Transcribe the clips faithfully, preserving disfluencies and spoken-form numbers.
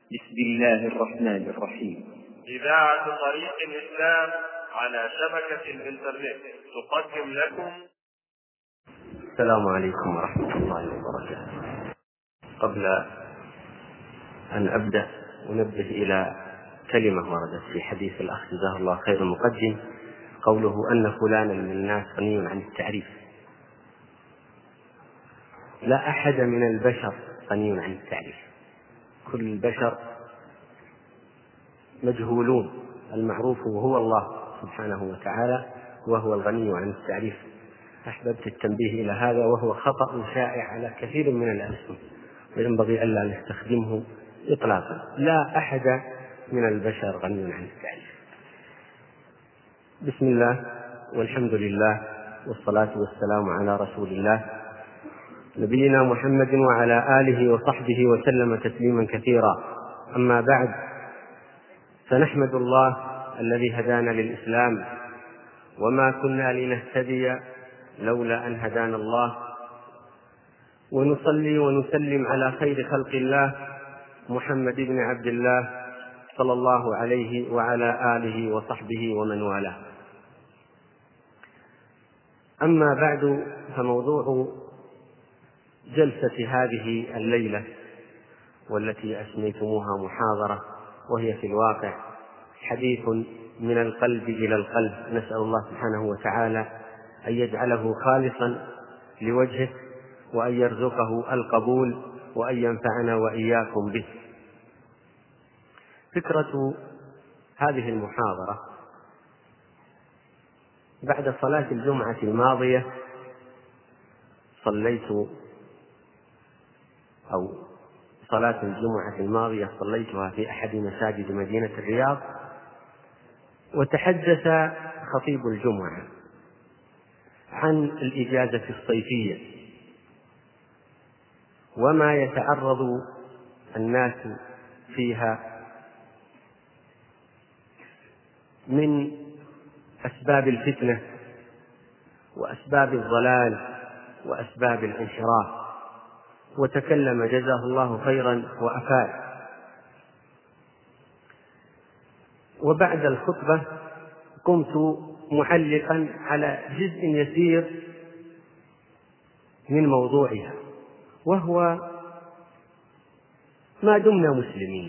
بسم الله الرحمن الرحيم. إذاعة طريق الإسلام على شبكة الإنترنت تقدم لكم. السلام عليكم ورحمة الله وبركاته. قبل أن أبدأ أنبه إلى كلمة وردت في حديث الأخ جزاه الله خير المقدم، قوله أن فلانا من الناس غني عن التعريف. لا أحد من البشر غني عن التعريف، كل البشر مجهولون، المعروف هو الله سبحانه وتعالى وهو الغني عن التعريف. أحببت التنبيه إلى هذا، وهو خطأ شائع على كثير من الألسن وينبغي ألا نستخدمه إطلاقا. لا أحد من البشر غني عن التعريف. بسم الله والحمد لله والصلاة والسلام على رسول الله نبينا محمد وعلى آله وصحبه وسلم تسليما كثيرا. أما بعد، فنحمد الله الذي هدانا للإسلام، وما كنا لنهتدي لولا أن هدانا الله، ونصلي ونسلم على خير خلق الله محمد بن عبد الله صلى الله عليه وعلى آله وصحبه ومن والاه. أما بعد، فموضوع جلسة هذه الليلة والتي أسميتموها محاضرة، وهي في الواقع حديث من القلب إلى القلب، نسأل الله سبحانه وتعالى أن يجعله خالصا لوجهه، وأن يرزقه القبول، وأن ينفعنا وإياكم به. فكرة هذه المحاضرة: بعد صلاة الجمعة الماضية صليت أو صلاة الجمعة الماضية صليتها في أحد مساجد مدينة الرياض، وتحدث خطيب الجمعة عن الإجازة الصيفية وما يتعرض الناس فيها من أسباب الفتنة وأسباب الضلال وأسباب الانحراف، وتكلم جزاه الله خيرا وأفاد. وبعد الخطبة قمت معلقا على جزء يسير من موضوعها، وهو ما دمنا مسلمين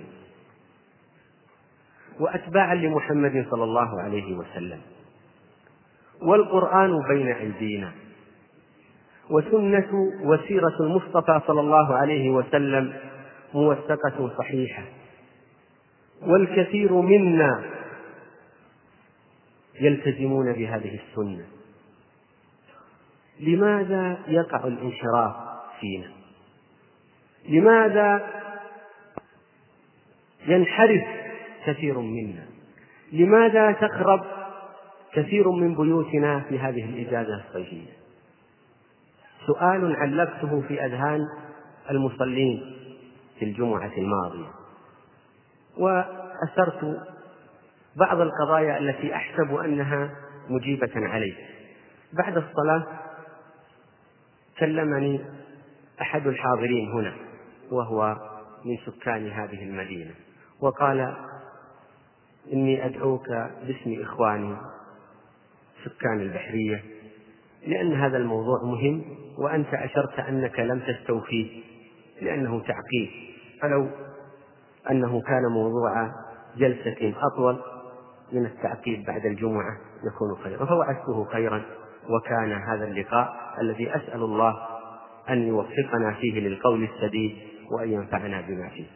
وأتباعا لمحمد صلى الله عليه وسلم، والقرآن بين أيدينا، وسنة وسيرة المصطفى صلى الله عليه وسلم موثقة صحيحة، والكثير منا يلتزمون بهذه السنة، لماذا يقع الانحراف فينا؟ لماذا ينحرف كثير منا؟ لماذا تخرب كثير من بيوتنا في هذه الإجازة الصيفية؟ سؤال علقته في أذهان المصلين في الجمعة الماضية، وأثرت بعض القضايا التي أحسب أنها مجيبة عليه. بعد الصلاة كلمني أحد الحاضرين هنا، وهو من سكان هذه المدينة، وقال: إني أدعوك باسم إخواني سكان البحرية، لأن هذا الموضوع مهم، وأنت أشرت أنك لم تستوفيه لأنه تعقيد، فلو أنه كان موضوع جلسة أطول من التعقيد بعد الجمعة يكون خيرا. فوعدته خيرا، وكان هذا اللقاء الذي أسأل الله أن يوفقنا فيه للقول السديد وأن ينفعنا بما فيه.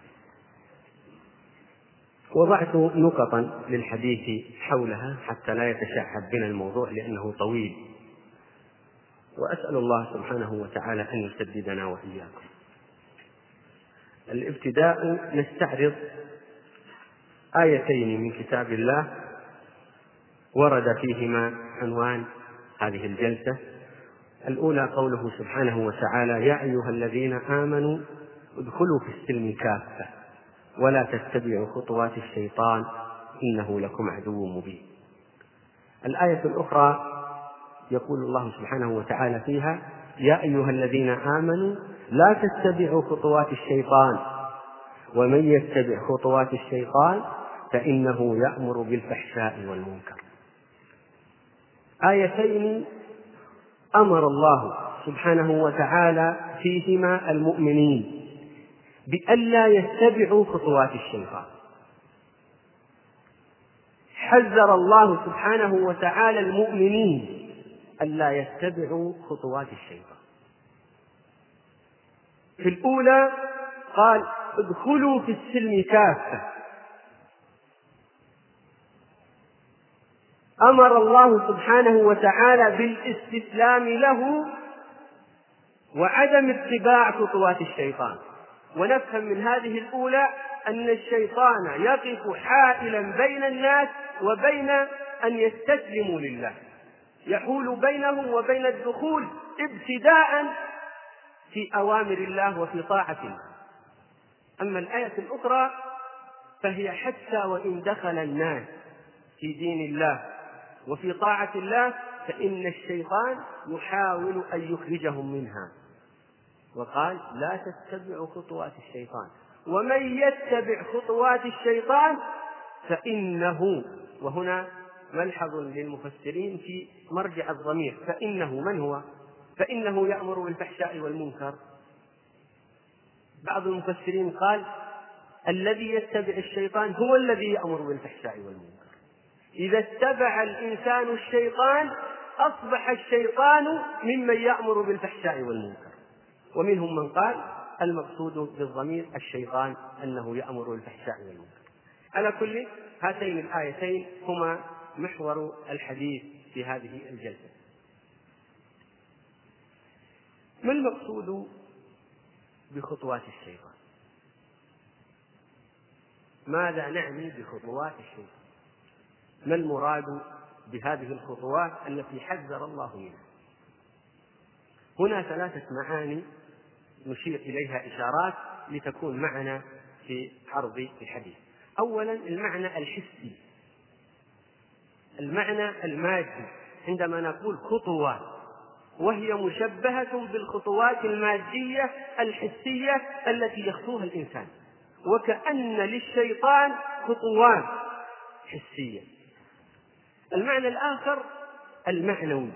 وضعت نقطا للحديث حولها حتى لا يتشعب بنا الموضوع لأنه طويل، وأسأل الله سبحانه وتعالى أن يسددنا وإياكم. الابتداء نستعرض آيتين من كتاب الله ورد فيهما عنوان هذه الجلسة. الأولى قوله سبحانه وتعالى: يا أيها الذين آمنوا ادخلوا في السلم كافة ولا تتبعوا خطوات الشيطان إنه لكم عدو مبين. الآية الأخرى يقول الله سبحانه وتعالى فيها: يا أيها الذين آمنوا لا تتبعوا خطوات الشيطان ومن يتبع خطوات الشيطان فإنه يأمر بالفحشاء والمنكر. آيتين أمر الله سبحانه وتعالى فيهما المؤمنين بألا يتبعوا خطوات الشيطان. حذر الله سبحانه وتعالى المؤمنين ألا يتبعوا خطوات الشيطان. في الأولى قال ادخلوا في السلم كافة. أمر الله سبحانه وتعالى بالاستسلام له وعدم اتباع خطوات الشيطان. ونفهم من هذه الأولى أن الشيطان يقف حائلا بين الناس وبين أن يستسلموا لله، يحول بينهم وبين الدخول ابتداء في أوامر الله وفي طاعة الله. أما الآية الأخرى فهي حتى وإن دخل الناس في دين الله وفي طاعة الله فإن الشيطان يحاول أن يخرجهم منها، وقال لا تتبعوا خطوات الشيطان ومن يتبع خطوات الشيطان فإنه، وهنا ملحظ للمفسرين في مرجع الضمير، فإنه من هو؟ فإنه يأمر بالفحشاء والمنكر. بعض المفسرين قال الذي يتبع الشيطان هو الذي يأمر بالفحشاء والمنكر. إذا اتبع الإنسان الشيطان أصبح الشيطان ممن يأمر بالفحشاء والمنكر. ومنهم من قال المقصود بالضمير الشيطان أنه يأمر بالفحشاء والمنكر. على كل هاتين الآيتين هما محور الحديث في هذه الجلسة. ما المقصود بخطوات الشيطان؟ ماذا نعني بخطوات الشيطان؟ ما المراد بهذه الخطوات التي حذر الله منها؟ هنا ثلاثة معاني نشير إليها إشارات لتكون معنا في عرض الحديث. أولا المعنى الحسي، المعنى المادي عندما نقول خطوات، وهي مشبهة بالخطوات المادية الحسية التي يخطوها الإنسان، وكأن للشيطان خطوات حسية. المعنى الآخر المعنوي،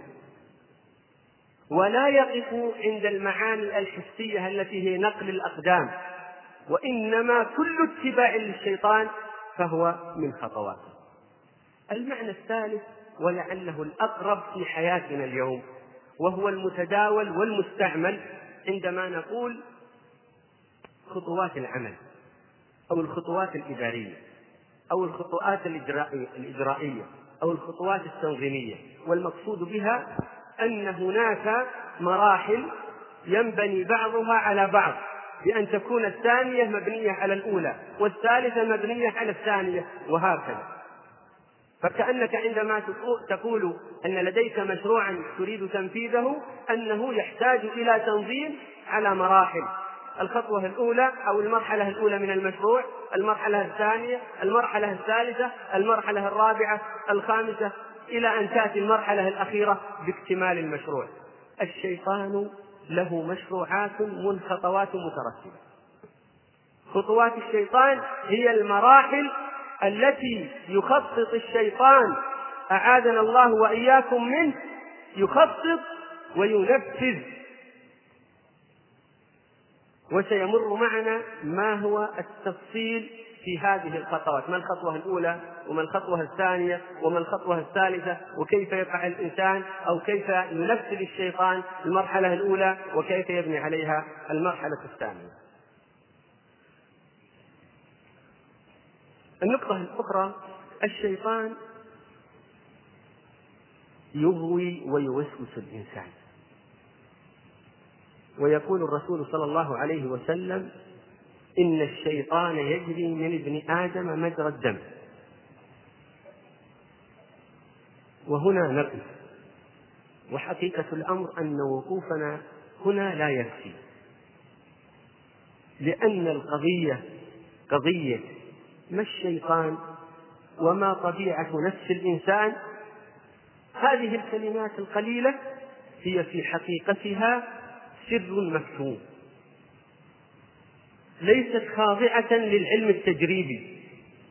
ولا يقف عند المعاني الحسية التي هي نقل الأقدام، وإنما كل اتباع للشيطان فهو من خطواته. المعنى الثالث ولعله الأقرب في حياتنا اليوم، وهو المتداول والمستعمل عندما نقول خطوات العمل أو الخطوات الإدارية أو الخطوات الإجرائية أو الخطوات التنظيمية. والمقصود بها أن هناك مراحل ينبني بعضها على بعض، بأن تكون الثانية مبنية على الأولى والثالثة مبنية على الثانية وهكذا. فكأنك عندما تقول أن لديك مشروعا تريد تنفيذه أنه يحتاج إلى تنظيم على مراحل: الخطوة الأولى أو المرحلة الأولى من المشروع، المرحلة الثانية، المرحلة الثالثة، المرحلة الرابعة، الخامسة، إلى أن تأتي المرحلة الأخيرة باكتمال المشروع. الشيطان له مشروعات من خطوات مترتبة. خطوات الشيطان هي المراحل التي يخطط الشيطان، أعاذنا الله وإياكم منه، يخطط وينفذ. وسيمر معنا ما هو التفصيل في هذه الخطوات: ما الخطوة الأولى وما الخطوة الثانية وما الخطوة الثالثة، وكيف يقع الإنسان أو كيف ينفذ الشيطان المرحلة الأولى وكيف يبني عليها المرحلة الثانية. النقطة الأخرى: الشيطان يغوي ويوسوس الإنسان، ويقول الرسول صلى الله عليه وسلم: إن الشيطان يجري من ابن آدم مجرى الدم. وهنا نقف، وحقيقة الأمر أن وقوفنا هنا لا يكفي، لأن القضية قضية ما الشيطان وما طبيعة نفس الإنسان. هذه الكلمات القليلة هي في حقيقتها سر مكتوم، ليست خاضعة للعلم التجريبي،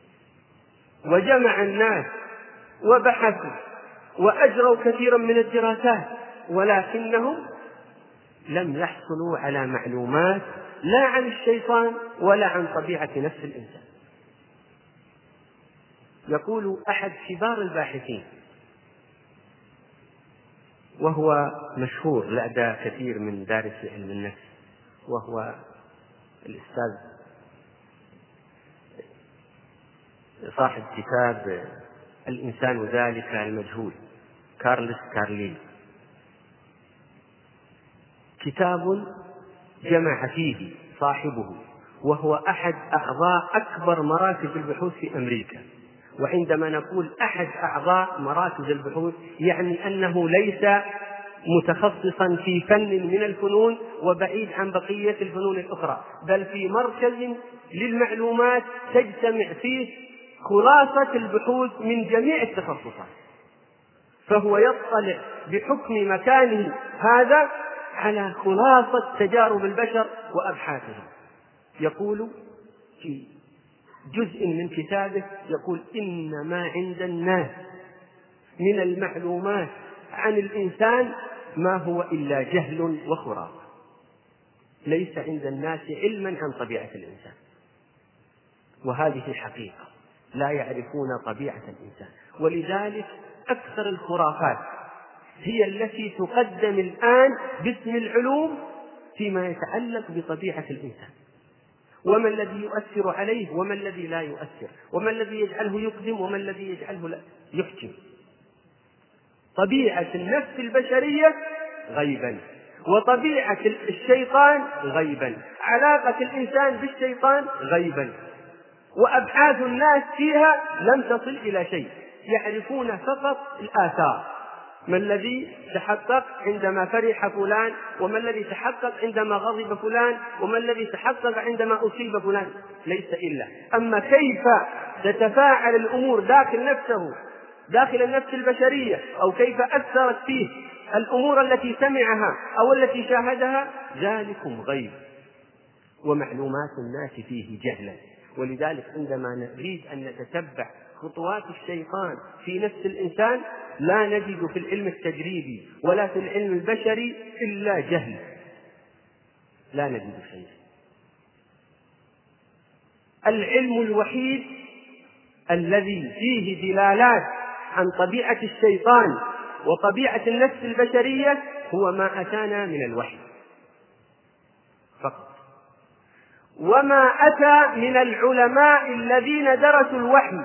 وجمع الناس وبحثوا وأجروا كثيرا من الدراسات، ولكنهم لم يحصلوا على معلومات لا عن الشيطان ولا عن طبيعة نفس الإنسان. يقول أحد كبار الباحثين، وهو مشهور لدى كثير من دارسي علم النفس، وهو الأستاذ صاحب كتاب الإنسان ذلك المجهول، كارلس كارليل، كتاب جمع فيه صاحبه، وهو أحد أعضاء أكبر مراكز البحوث في أمريكا. وعندما نقول أحد أعضاء مراكز البحوث يعني أنه ليس متخصصا في فن من الفنون وبعيد عن بقية الفنون الأخرى، بل في مركز للمعلومات تجتمع فيه خلاصة البحوث من جميع التخصصات، فهو يطلع بحكم مكانه هذا على خلاصة تجارب البشر وأبحاثهم. يقول في جزء من كتابه، يقول: إن ما عند الناس من المعلومات عن الإنسان ما هو إلا جهل وخرافة، ليس عند الناس علما عن طبيعة الإنسان. وهذه حقيقة، لا يعرفون طبيعة الإنسان، ولذلك أكثر الخرافات هي التي تقدم الآن باسم العلوم فيما يتعلق بطبيعة الإنسان، وما الذي يؤثر عليه وما الذي لا يؤثر، وما الذي يجعله يقدم وما الذي يجعله لا يحكم. طبيعة النفس البشرية غيبا، وطبيعة الشيطان غيبا، علاقة الإنسان بالشيطان غيبا، وأبحاث الناس فيها لم تصل إلى شيء، يعرفون فقط الآثار، ما الذي تحقق عندما فرح فلان، وما الذي تحقق عندما غضب فلان، وما الذي تحقق عندما أصيب فلان، ليس إلا. أما كيف تتفاعل الأمور داخل نفسه، داخل النفس البشرية، أو كيف أثرت فيه الأمور التي سمعها أو التي شاهدها، ذلكم غيب، ومعلومات الناس فيه جهلا. ولذلك عندما نريد أن نتتبع خطوات الشيطان في نفس الإنسان لا نجد في العلم التجريبي ولا في العلم البشري إلا جهل، لا نجد شيء. العلم الوحيد الذي فيه دلالات عن طبيعة الشيطان وطبيعة النفس البشرية هو ما أتانا من الوحي فقط، وما أتى من العلماء الذين درسوا الوحي.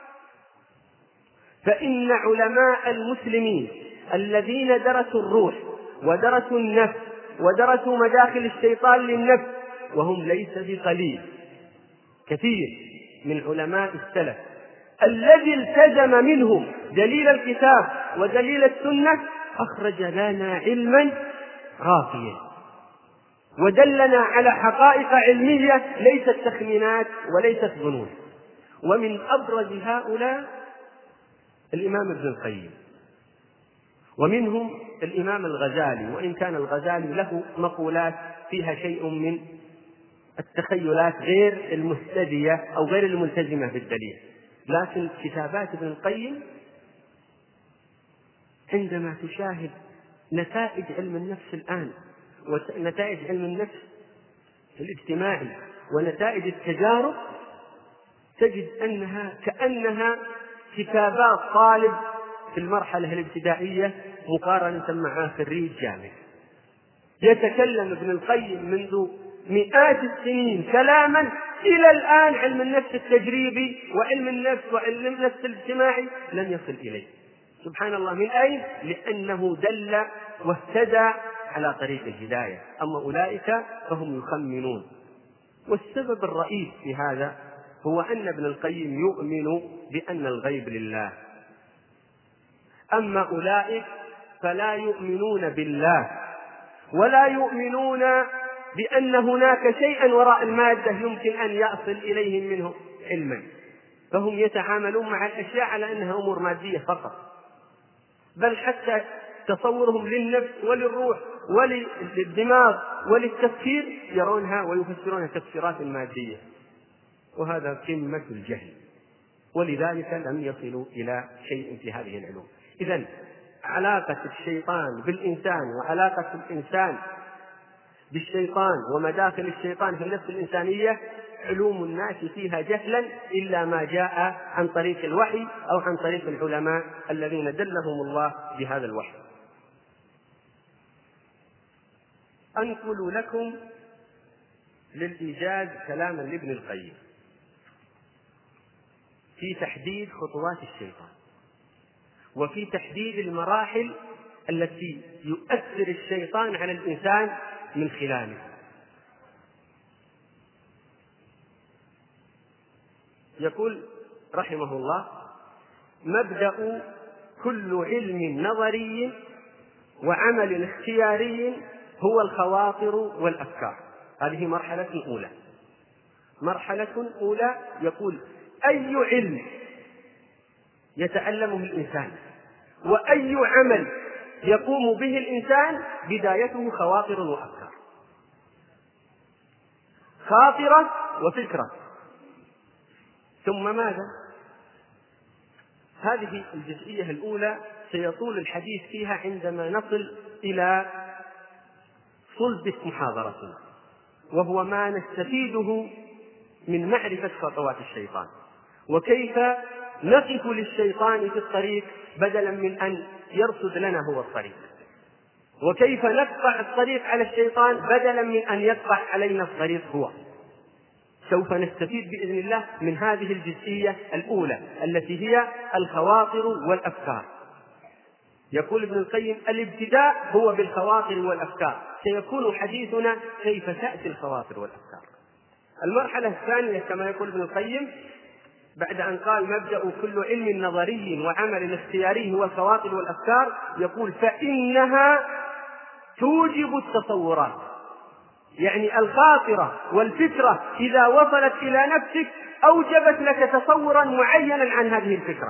فإن علماء المسلمين الذين درسوا الروح ودرسوا النفس ودرسوا مداخل الشيطان للنفس، وهم ليس بقليل، كثير من علماء السلف الذي التزم منهم دليل الكتاب ودليل السنة أخرج لنا علما رافيا، ودلنا على حقائق علمية ليست تخمينات وليست ظنون. ومن أبرز هؤلاء الإمام ابن القيم، ومنهم الإمام الغزالي، وإن كان الغزالي له مقولات فيها شيء من التخيلات غير المهتدية أو غير الملتزمة بالدليل، لكن كتابات ابن القيم عندما تشاهد نتائج علم النفس الآن ونتائج علم النفس الاجتماعي ونتائج التجارب، تجد أنها كأنها كتابات طالب في المرحلة الابتدائية مقارنة مع خريج جامعة. يتكلم ابن القيم منذ مئات السنين كلاما إلى الآن علم النفس التجريبي وعلم النفس وعلم النفس الاجتماعي لم يصل إليه. سبحان الله، من أين؟ لأنه دل واهتدى على طريق الهداية، أما أولئك فهم يخمنون. والسبب الرئيس في هذا هو أن ابن القيم يؤمن بأن الغيب لله، أما أولئك فلا يؤمنون بالله ولا يؤمنون بأن هناك شيئا وراء المادة يمكن أن يصل إليهم منه علما، فهم يتعاملون مع الأشياء على أنها أمور مادية فقط. بل حتى تصورهم للنفس وللروح وللدماغ وللتفكير يرونها ويفسرونها تفسيرات مادية، وهذا قمة الجهل، ولذلك لم يصلوا إلى شيء في هذه العلوم. إذن علاقة الشيطان بالإنسان وعلاقة الإنسان بالشيطان ومداخل الشيطان في النفس الإنسانية علوم الناس فيها جهلا إلا ما جاء عن طريق الوحي أو عن طريق العلماء الذين دلهم الله بهذا الوحي. أنقل لكم للإيجاز كلاما لابن القيم في تحديد خطوات الشيطان وفي تحديد المراحل التي يؤثر الشيطان على الإنسان من خلاله. يقول رحمه الله: مبدأ كل علم نظري وعمل اختياري هو الخواطر والأفكار. هذه مرحلة أولى. مرحلة أولى يقول: أي علم يتعلمه الإنسان وأي عمل يقوم به الإنسان بدايته خواطر وأفكار. خاطرة وفكرة، ثم ماذا؟ هذه الجزئية الأولى سيطول الحديث فيها عندما نصل إلى صلب محاضرتنا، وهو ما نستفيده من معرفة خطوات الشيطان وكيف نقف للشيطان في الطريق بدلا من أن يرصد لنا هو الطريق، وكيف نقطع الطريق على الشيطان بدلا من أن يقطع علينا الطريق هو. سوف نستفيد بإذن الله من هذه الجزئية الأولى التي هي الخواطر والأفكار. يقول ابن القيم: الابتداء هو بالخواطر والأفكار. سيكون حديثنا كيف تأتي الخواطر والأفكار. المرحلة الثانية كما يقول ابن القيم بعد أن قال مبدأ كل علم نظري وعمل اختياري هو الخواطر والأفكار، يقول: فإنها توجب التصورات. يعني الخاطرة والفكرة إذا وصلت إلى نفسك أوجبت لك تصورا معينا عن هذه الفكرة.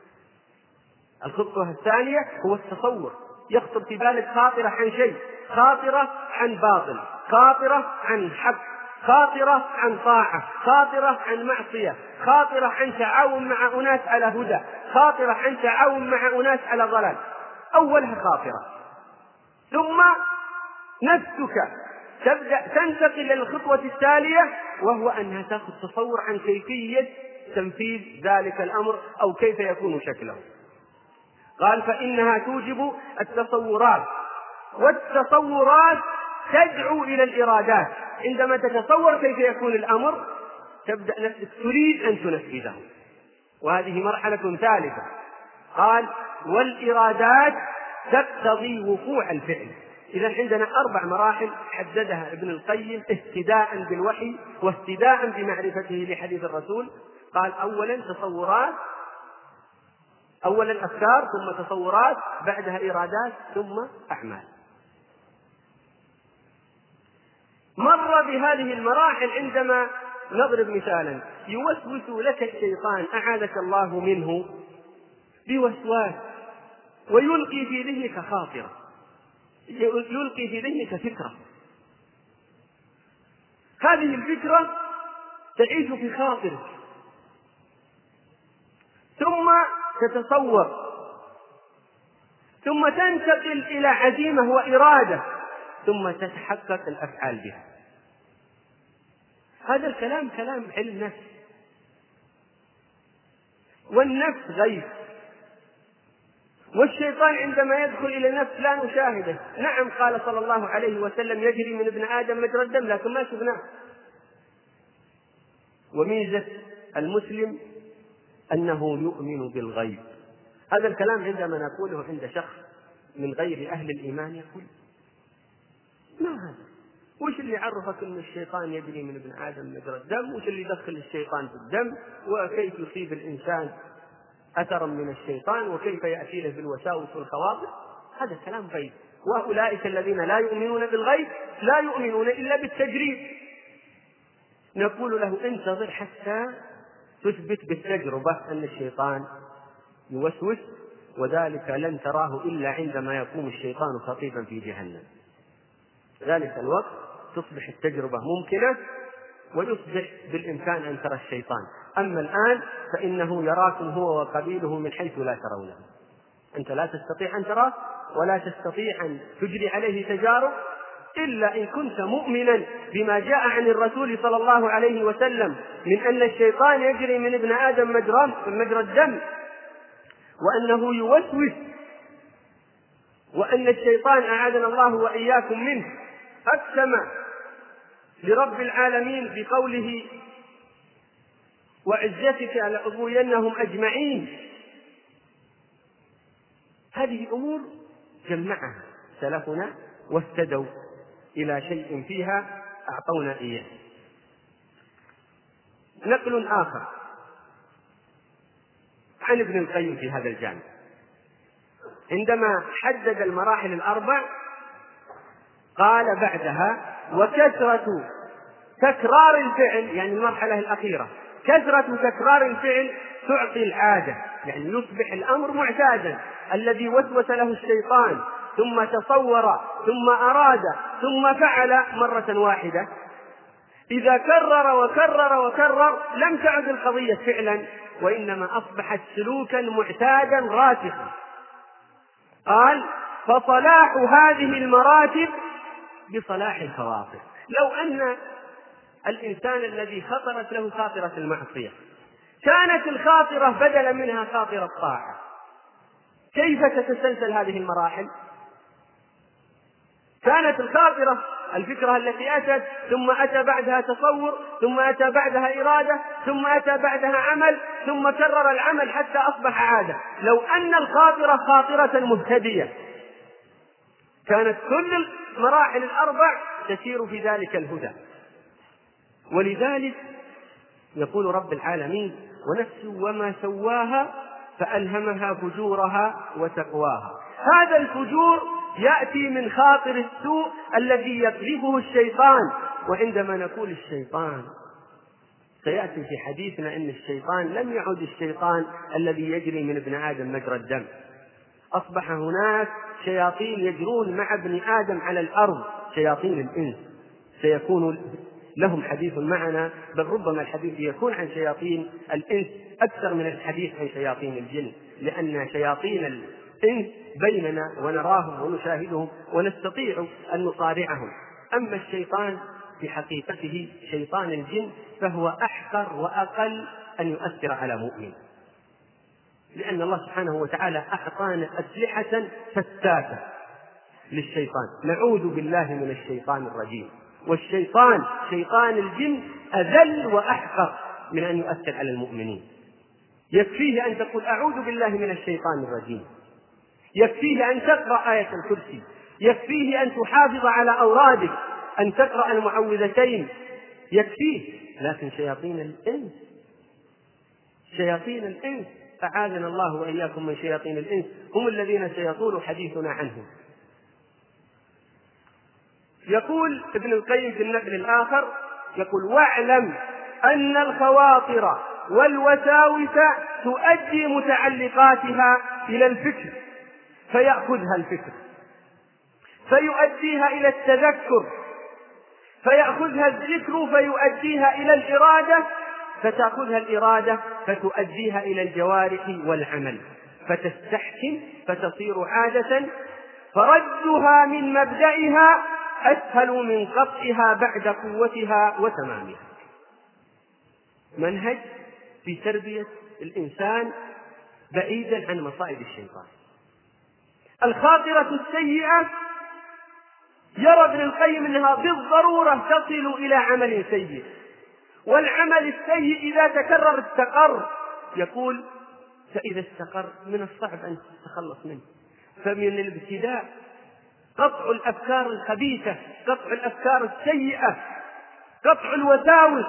الخطوة الثانية هو التصور. يخطر في بالك خاطرة عن شيء، خاطرة عن باطل، خاطرة عن حق، خاطرة عن طاعة، خاطرة عن معصية، خاطرة عن تعاون مع أناس على هدى، خاطرة عن تعاون مع أناس على ضلال. أولها خاطرة. ثم نفسك تبدأ تنتقل للخطوة التالية، وهو أنها تأخذ تصور عن كيفية تنفيذ ذلك الأمر أو كيف يكون شكله. قال: فإنها توجب التصورات، والتصورات تدعو إلى الإرادات. عندما تتصور كيف يكون الأمر تبدأ نفسك تريد أن تنفذه، وهذه مرحلة ثالثة. قال: والإرادات تقتضي وقوع الفعل. إذا عندنا أربع مراحل حددها ابن القيم اهتداء بالوحي واهتداء بمعرفته لحديث الرسول. قال: أولا تصورات، أولا أفكار، ثم تصورات، بعدها إرادات، ثم أعمال. مر بهذه المراحل. عندما نضرب مثالا، يوسوس لك الشيطان أعاذك الله منه بوسواس ويلقي في ذهنك خاطرة، يلقي في ذهنك فكرة. هذه الفكرة تعيش في خاطرك، ثم تتصور، ثم تنتقل إلى عزيمة وإرادة، ثم تتحقق الأفعال بها. هذا الكلام كلام علم نفس، والنفس غيب، والشيطان عندما يدخل إلى النفس لا نشاهده. نعم، قال صلى الله عليه وسلم: يجري من ابن آدم مجرى الدم، لكن ما شفناه. وميزة المسلم أنه يؤمن بالغيب. هذا الكلام عندما نقوله عند شخص من غير أهل الإيمان يقول: ما هذا؟ وش اللي عرفك أن الشيطان يجري من ابن آدم مجرى الدم؟ وش اللي يدخل الشيطان في الدم؟ وكيف يصيب الإنسان أثرا من الشيطان؟ وكيف يأتي له بالوساوس والخواطر؟ هذا كلام غيب. وأولئك الذين لا يؤمنون بالغيب لا يؤمنون إلا بالتجريب. نقول له: انتظر حتى تثبت بالتجربة أن الشيطان يوسوس، وذلك لن تراه إلا عندما يقوم الشيطان خطيبا في جهنم. ذلك الوقت تصبح التجربة ممكنة ويصبح بالإمكان أن ترى الشيطان. أما الآن فإنه يراكم هو وقبيله من حيث لا ترونه. أنت لا تستطيع أن تراه ولا تستطيع أن تجري عليه تجارب إلا إن كنت مؤمنا بما جاء عن الرسول صلى الله عليه وسلم من أن الشيطان يجري من ابن آدم مجرى الدم، وأنه يوسوس، وأن الشيطان أعاذنا الله وإياكم منه أقسم لرب العالمين بقوله وعزتك لأغوينهم أجمعين. هذه أمور جمعها سلفنا واهتدوا إلى شيء فيها أعطونا إياه. نقل آخر عن ابن القيم في هذا الجانب عندما حدد المراحل الأربع قال بعدها وكثرة تكرار الفعل، يعني المرحلة الأخيرة كثرة تكرار الفعل تعطي العادة، يعني يصبح الأمر معتادا. الذي وسوس له الشيطان ثم تصور ثم أراد ثم فعل مرة واحدة، إذا كرر وكرر وكرر لم تعد القضية فعلا، وإنما أصبحت سلوكا معتادا راسخا. قال فصلاح هذه المراتب بصلاح الخواطر. لو أن الإنسان الذي خطرت له خاطرة المعصية كانت الخاطرة بدلا منها خاطرة طاعة، كيف تتسلسل هذه المراحل؟ كانت الخاطرة الفكرة التي أتت، ثم أتى بعدها تصور، ثم أتى بعدها إرادة، ثم أتى بعدها عمل، ثم كرر العمل حتى أصبح عادة. لو أن الخاطرة خاطرة مهتدية كانت كل المراحل الأربع تسير في ذلك الهدى. ولذلك يقول رب العالمين ونفس وما سواها فألهمها فجورها وتقواها. هذا الفجور يأتي من خاطر السوء الذي يقذفه الشيطان. وعندما نقول الشيطان سيأتي في حديثنا أن الشيطان لم يعد الشيطان الذي يجري من ابن آدم مجرى الدم، أصبح هناك شياطين يجرون مع ابن آدم على الأرض، شياطين الإنس سيكون لهم حديث معنا، بل ربما الحديث يكون عن شياطين الإنس أكثر من الحديث عن شياطين الجن، لأن شياطين الإنس بيننا ونراهم ونشاهدهم ونستطيع أن نصارعهم. أما الشيطان في حقيقته شيطان الجن فهو أحقر وأقل أن يؤثر على مؤمن، لأن الله سبحانه وتعالى أعطانا أسلحة فتاكة للشيطان. نعوذ بالله من الشيطان الرجيم. والشيطان شيطان الجن أذل وأحقر من أن يؤثر على المؤمنين. يكفيه أن تقول أعوذ بالله من الشيطان الرجيم، يكفيه أن تقرأ آية الكرسي، يكفيه أن تحافظ على أورادك، أن تقرأ المعوذتين، يكفيه. لكن شياطين الإنس شياطين الإنس أعاذنا الله وإياكم من شياطين الإنس، هم الذين سيطول حديثنا عنهم. يقول ابن القيم في النقل الآخر يقول واعلم أن الخواطر والوساوس تؤدي متعلقاتها إلى الفكر فيأخذها الفكر، فيؤديها إلى التذكر، فيأخذها الذكر فيؤديها إلى الإرادة، فتأخذها الإرادة فتؤديها إلى الجوارح والعمل، فتستحكم فتصير عادة، فردها من مبدئها أسهل من قطعها بعد قوتها وتمامها. منهج في تربية الإنسان بعيدا عن مصائب الشيطان. الخاطرة السيئة يرى ابن القيم أنها بالضرورة تصل إلى عمل سيء، والعمل السيء إذا تكرر استقر. يقول فإذا استقر من الصعب أن تتخلص منه. فمن الابتداء قطع الأفكار الخبيثة، قطع الأفكار السيئة، قطع الوساوس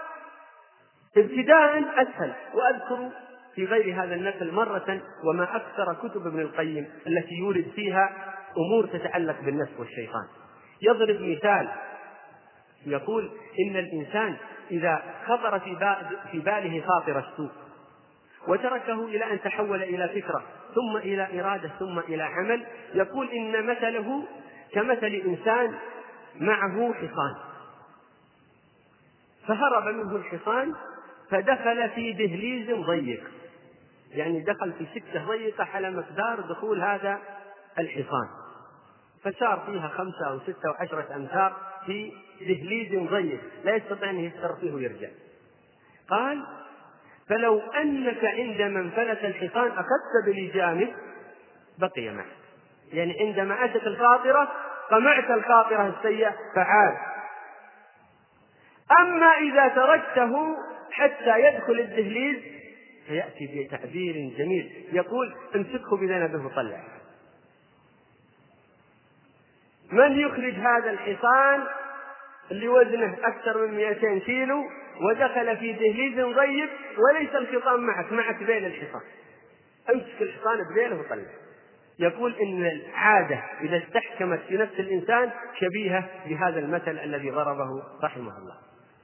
ابتداء أسهل. وأذكر في غير هذا النقل مرة وما أكثر كتب ابن القيم التي يورد فيها أمور تتعلق بالنفس والشيطان. يضرب مثال يقول إن الإنسان إذا خطر في باله خاطر السوء وتركه إلى أن تحول إلى فكرة ثم إلى إرادة ثم إلى عمل، يقول إن مثله كمثل إنسان معه حصان، فهرب منه الحصان فدخل في دهليز ضيق، يعني دخل في سكة ضيقة على مقدار دخول هذا الحصان، فسار فيها خمسة أو ستة أو عشرة أمتار في دهليز ضيق لا يستطيع أن يستر فيه ويرجع. قال: فلو أنك عندما انفلت الحصان أخذت بلجامه بقي معك، يعني عندما أتت الخاطرة قمعت الخاطرة السيئة فعاد. أما إذا تركته حتى يدخل الدهليز فيأتي بتعبير جميل، يقول: امسكه بذنبه وطلع. من يخرج هذا الحصان اللي وزنه أكثر من مئتين كيلو ودخل في دهليز ضيق وليس الحصان معك، معك ذيل الحصان، امسك الحصان بذيله وطلع. يقول إن العادة إذا استحكمت في نفس الإنسان شبيهة بهذا المثل الذي ضربه رحمه الله.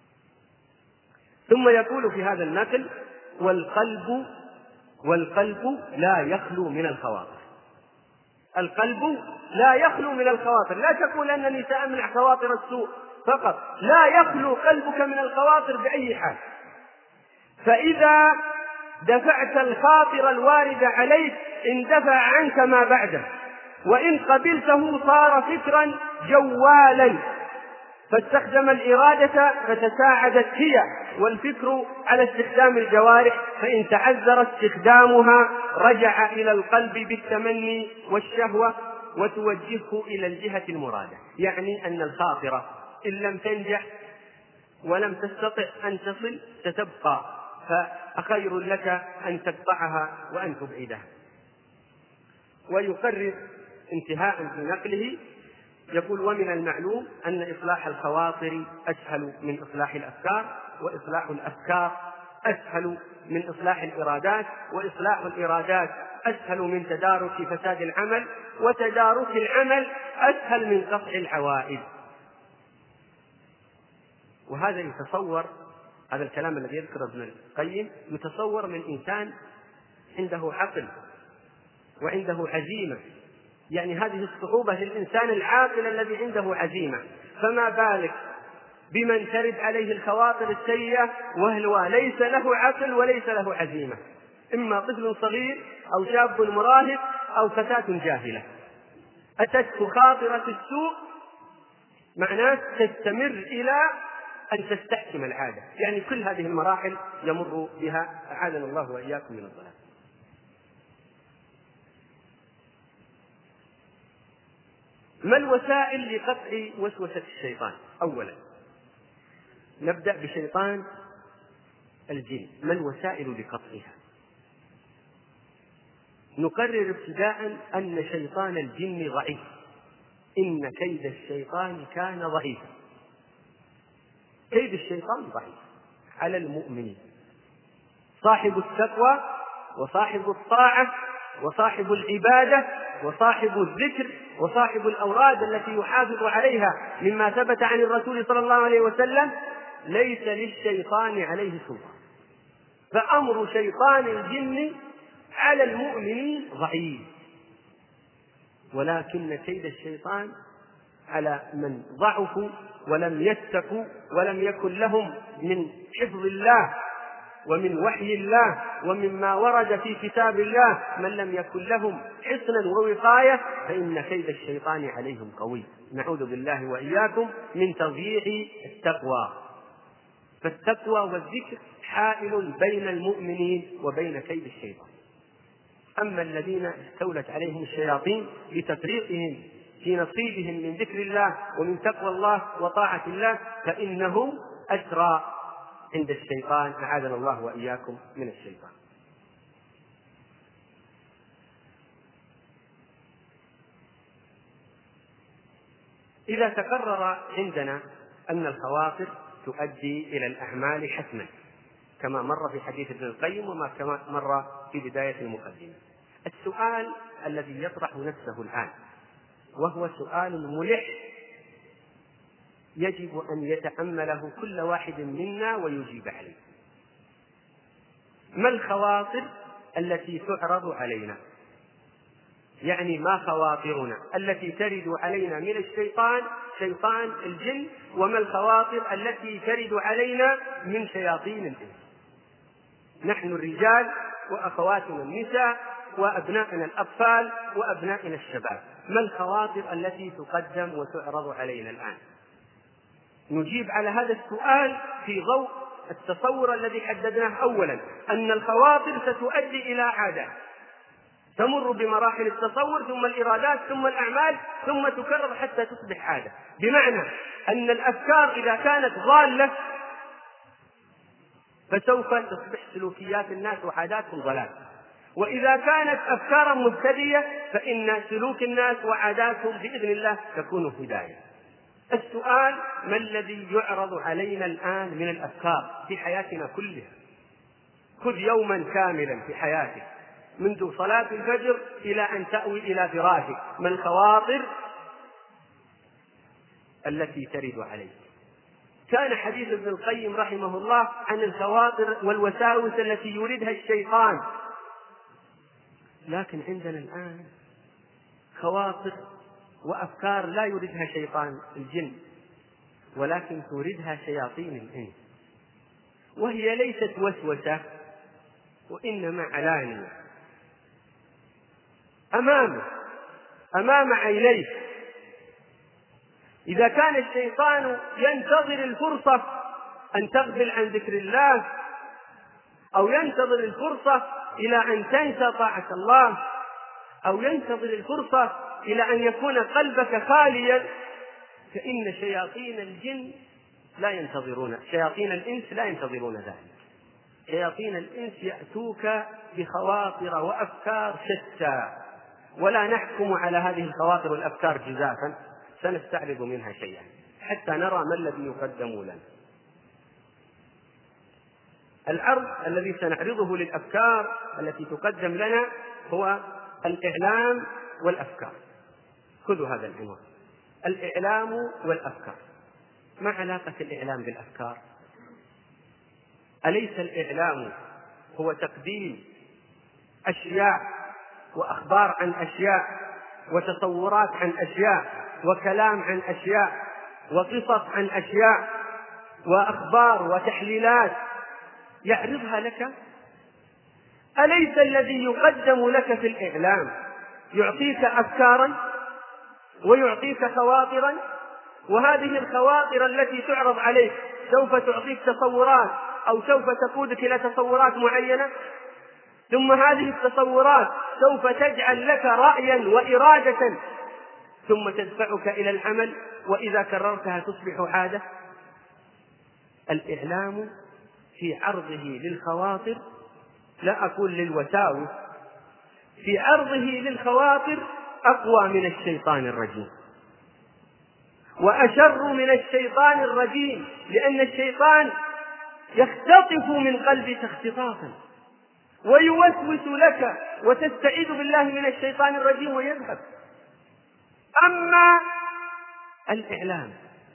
ثم يقول في هذا المثل: والقلب والقلب لا يخلو من الخواطر. القلب لا يخلو من الخواطر، لا تقول أنني سأمنع خواطر السوء فقط، لا يخلو قلبك من الخواطر بأي حال. فإذا دفعت الخاطر الوارد عليك اندفع عنك ما بعده، وإن قبلته صار فكرا جوالا، فاستخدم الإرادة فتساعدت هي والفكر على استخدام الجوارح، فإن تعذر استخدامها رجع إلى القلب بالتمني والشهوة وتوجهه إلى الجهة المرادة. يعني أن الخاطرة إن لم تنجح ولم تستطع أن تصل ستبقى، فأخير لك أن تقطعها وأن تبعدها. ويقرر انتهاء في نقله يقول: ومن المعلوم أن إصلاح الخواطر أسهل من إصلاح الأفكار، وإصلاح الأفكار أسهل من إصلاح الإرادات، وإصلاح الإرادات أسهل من تدارك فساد العمل، وتدارك العمل أسهل من قطع العوائد. وهذا يتصور، هذا الكلام الذي يذكره ابن القيم يتصور من إنسان عنده عقل وعنده عزيمة، يعني هذه الصعوبة للإنسان العاقل الذي عنده عزيمة، فما بالك بمن ترد عليه الخواطر السيئة وهو ليس له عقل وليس له عزيمة، إما طفل صغير أو شاب مراهق أو فتاة جاهلة أتته خاطرة السوء، معناه تستمر إلى أن تستحكم العادة. يعني كل هذه المراحل يمر بها، أعاذنا الله وإياكم من الضلال. ما الوسائل لقطع وسوسة الشيطان؟ أولا نبدأ بشيطان الجن، ما الوسائل لقطعها؟ نقرر ابتداء أن شيطان الجن ضعيف، إن كيد الشيطان كان ضعيفا. كيد الشيطان ضعيف على المؤمنين، صاحب التقوى وصاحب الطاعة وصاحب العبادة وصاحب الذكر وصاحب الأوراد التي يحافظ عليها مما ثبت عن الرسول صلى الله عليه وسلم ليس للشيطان عليه سلطان. فأمر شيطان الجن على المؤمنين ضعيف، ولكن كيد الشيطان على من ضعفوا ولم يتقوا ولم يكن لهم من حفظ الله ومن وحي الله ومما ورد في كتاب الله من لم يكن لهم حصنا ووقاية، فإن كيد الشيطان عليهم قوي. نعوذ بالله وإياكم من تضييع التقوى. فالتقوى والذكر حائل بين المؤمنين وبين كيد الشيطان. أما الذين استولت عليهم الشياطين بتفريقهم في نصيبهم من ذكر الله ومن تقوى الله وطاعة الله فإنهم أسرى عند الشيطان، أعاذنا الله وإياكم من الشيطان. إذا تقرر عندنا أن الخواطر تؤدي إلى الأعمال حتما كما مر في حديث ابن القيم وما كما مر في بداية المقدمة، السؤال الذي يطرح نفسه الآن وهو سؤال ملح يجب أن يتأمله كل واحد منا ويجيب عليه: ما الخواطر التي تعرض علينا؟ يعني ما خواطرنا التي ترد علينا من الشيطان، شيطان الجن، وما الخواطر التي ترد علينا من شياطين الإنس. نحن الرجال وأخواتنا النساء وأبنائنا الأطفال وأبنائنا الشباب، ما الخواطر التي تقدم وتعرض علينا الآن؟ نجيب على هذا السؤال في ضوء التصور الذي حددناه أولا، أن الخواطر ستؤدي إلى عادات تمر بمراحل التصور ثم الإرادات ثم الأعمال ثم تكرر حتى تصبح عادة، بمعنى أن الأفكار إذا كانت ضالة فسوف تصبح سلوكيات الناس وعاداتهم ضلال، وإذا كانت أفكارا مبتدية فإن سلوك الناس وعاداتهم بإذن الله تكون هداية. السؤال: ما الذي يعرض علينا الآن من الأفكار في حياتنا كلها؟ خذ يوما كاملا في حياتك منذ صلاة الفجر إلى أن تأوي إلى فراشك، ما الخواطر التي ترد عليك؟ كان حديث ابن القيم رحمه الله عن الخواطر والوساوس التي يوردها الشيطان، لكن عندنا الآن خواطر وأفكار لا يوردها شيطان الجن ولكن توردها شياطين الإنس، وهي ليست وسوسة وإنما علانية أمامه أمام عينيه. إذا كان الشيطان ينتظر الفرصة أن تغفل عن ذكر الله أو ينتظر الفرصة إلى أن تنسى طاعة الله أو ينتظر الفرصة إلى أن يكون قلبك خاليا، فإن شياطين الجن لا ينتظرون، شياطين الإنس لا ينتظرون ذلك. شياطين الإنس يأتوك بخواطر وأفكار شتى، ولا نحكم على هذه الخواطر والأفكار جزافا، سنستعرض منها شيئا حتى نرى ما الذي يقدم لنا. العرض الذي سنعرضه للأفكار التي تقدم لنا هو الإعلام والأفكار. خذوا هذا العنوان: الإعلام والأفكار. ما علاقة الإعلام بالأفكار؟ أليس الإعلام هو تقديم أشياء وأخبار عن أشياء وتصورات عن أشياء وكلام عن أشياء وقصص عن أشياء وأخبار وتحليلات يعرضها لك؟ أليس الذي يقدم لك في الإعلام يعطيك أفكارا ويعطيك خواطرا، وهذه الخواطر التي تعرض عليك سوف تعطيك تصورات أو سوف تقودك إلى تصورات معينة، ثم هذه التصورات سوف تجعل لك رأيا وإرادة ثم تدفعك إلى العمل، وإذا كررتها تصبح عادة. الإعلام في عرضه للخواطر، لا أقول للوساوس، في عرضه للخواطر أقوى من الشيطان الرجيم وأشر من الشيطان الرجيم، لأن الشيطان يختطف من قلبك اختطافا ويوسوس لك وتستعيذ بالله من الشيطان الرجيم ويذهب. أما الإعلام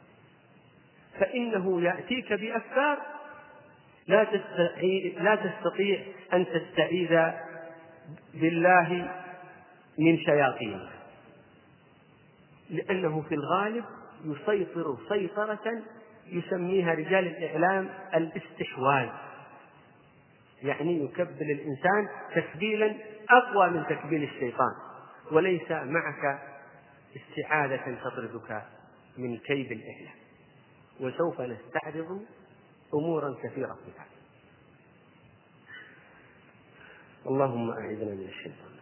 فإنه يأتيك بأفكار لا تستطيع, لا تستطيع أن تستعيذ بالله من شياطينه، لأنه في الغالب يسيطر سيطرة يسميها رجال الإعلام الاستحواذ، يعني يكبل الإنسان تكبيلا أقوى من تكبيل الشيطان، وليس معك استعاذة تطردك من كيد الإعلام. وسوف نستعرض أمورا كثيرة في هذا. اللهم أعذنا من الشيطان.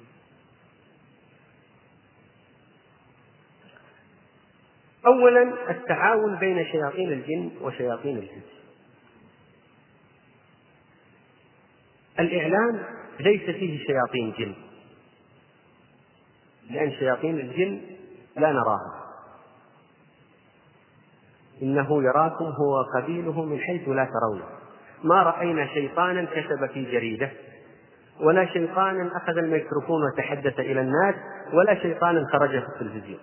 أولا التعاون بين شياطين الجن وشياطين الإنس. الإعلام ليس فيه شياطين جن، لأن شياطين الجن لا نراها، إنه يراكم هو قبيله من حيث لا ترونه. ما رأينا شيطانا كتب في جريدة، ولا شيطانا أخذ الميكروفون وتحدث إلى الناس، ولا شيطانا خرج في التلفزيون.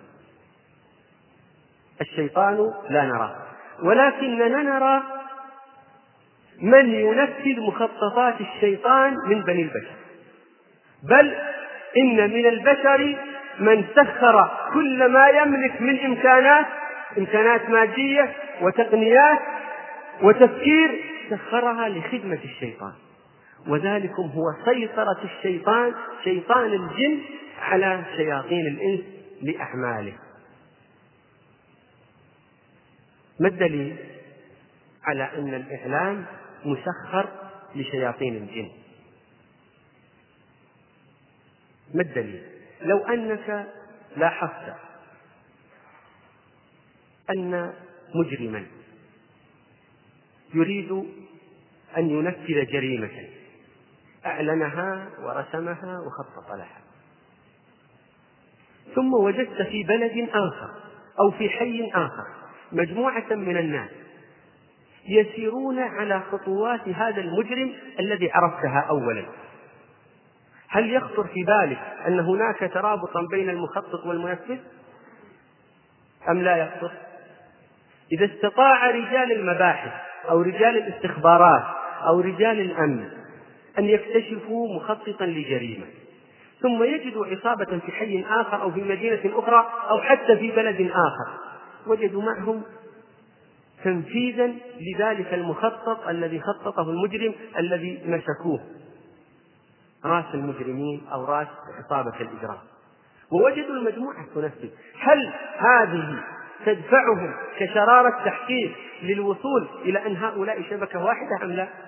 الشيطان لا نراه، ولكننا نرى من ينفذ مخططات الشيطان من بني البشر، بل إن من البشر من سخر كل ما يملك من إمكانات إمكانات مادية وتقنيات وتفكير، سخرها لخدمة الشيطان. وذلكم هو سيطرة الشيطان شيطان الجن على شياطين الإنس لأعماله. ما الدليل على أن الإعلام مسخر لشياطين الجن؟ ما الدليل؟ لو أنك لاحظت أن مجرما يريد أن ينفذ جريمة أعلنها ورسمها وخطط لها، ثم وجدت في بلد آخر أو في حي آخر مجموعة من الناس يسيرون على خطوات هذا المجرم الذي عرفتها أولا، هل يخطر في بالك أن هناك ترابطا بين المخطط والمنفذ أم لا يخطر؟ إذا استطاع رجال المباحث أو رجال الاستخبارات أو رجال الأمن أن يكتشفوا مخططا لجريمة، ثم يجدوا عصابة في حي آخر أو في مدينة أخرى أو حتى في بلد آخر، وجدوا معهم تنفيذا لذلك المخطط الذي خططه المجرم الذي مسكوه رأس المجرمين أو رأس عصابة الإجرام، ووجدوا المجموعة تنفذ، هل هذه تدفعهم كشرارة تحقيق للوصول إلى أن هؤلاء شبكة واحدة أم لا؟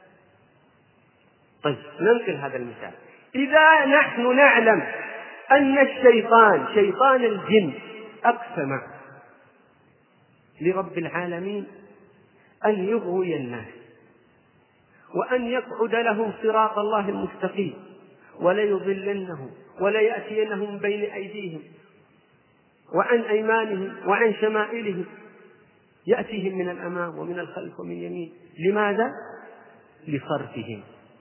طيب ننقل هذا المثال. إذا نحن نعلم أن الشيطان شيطان الجن أقسم لرب العالمين أن يغوي الناس وأن يقعد لهم صراط الله المستقيم ولا يضلنهم ولا يأتينهم من بين أيديهم وعن أيمانهم وعن شمائلهم، يأتيهم من الأمام ومن الخلف ومن يمين. لماذا؟ لصرفهم.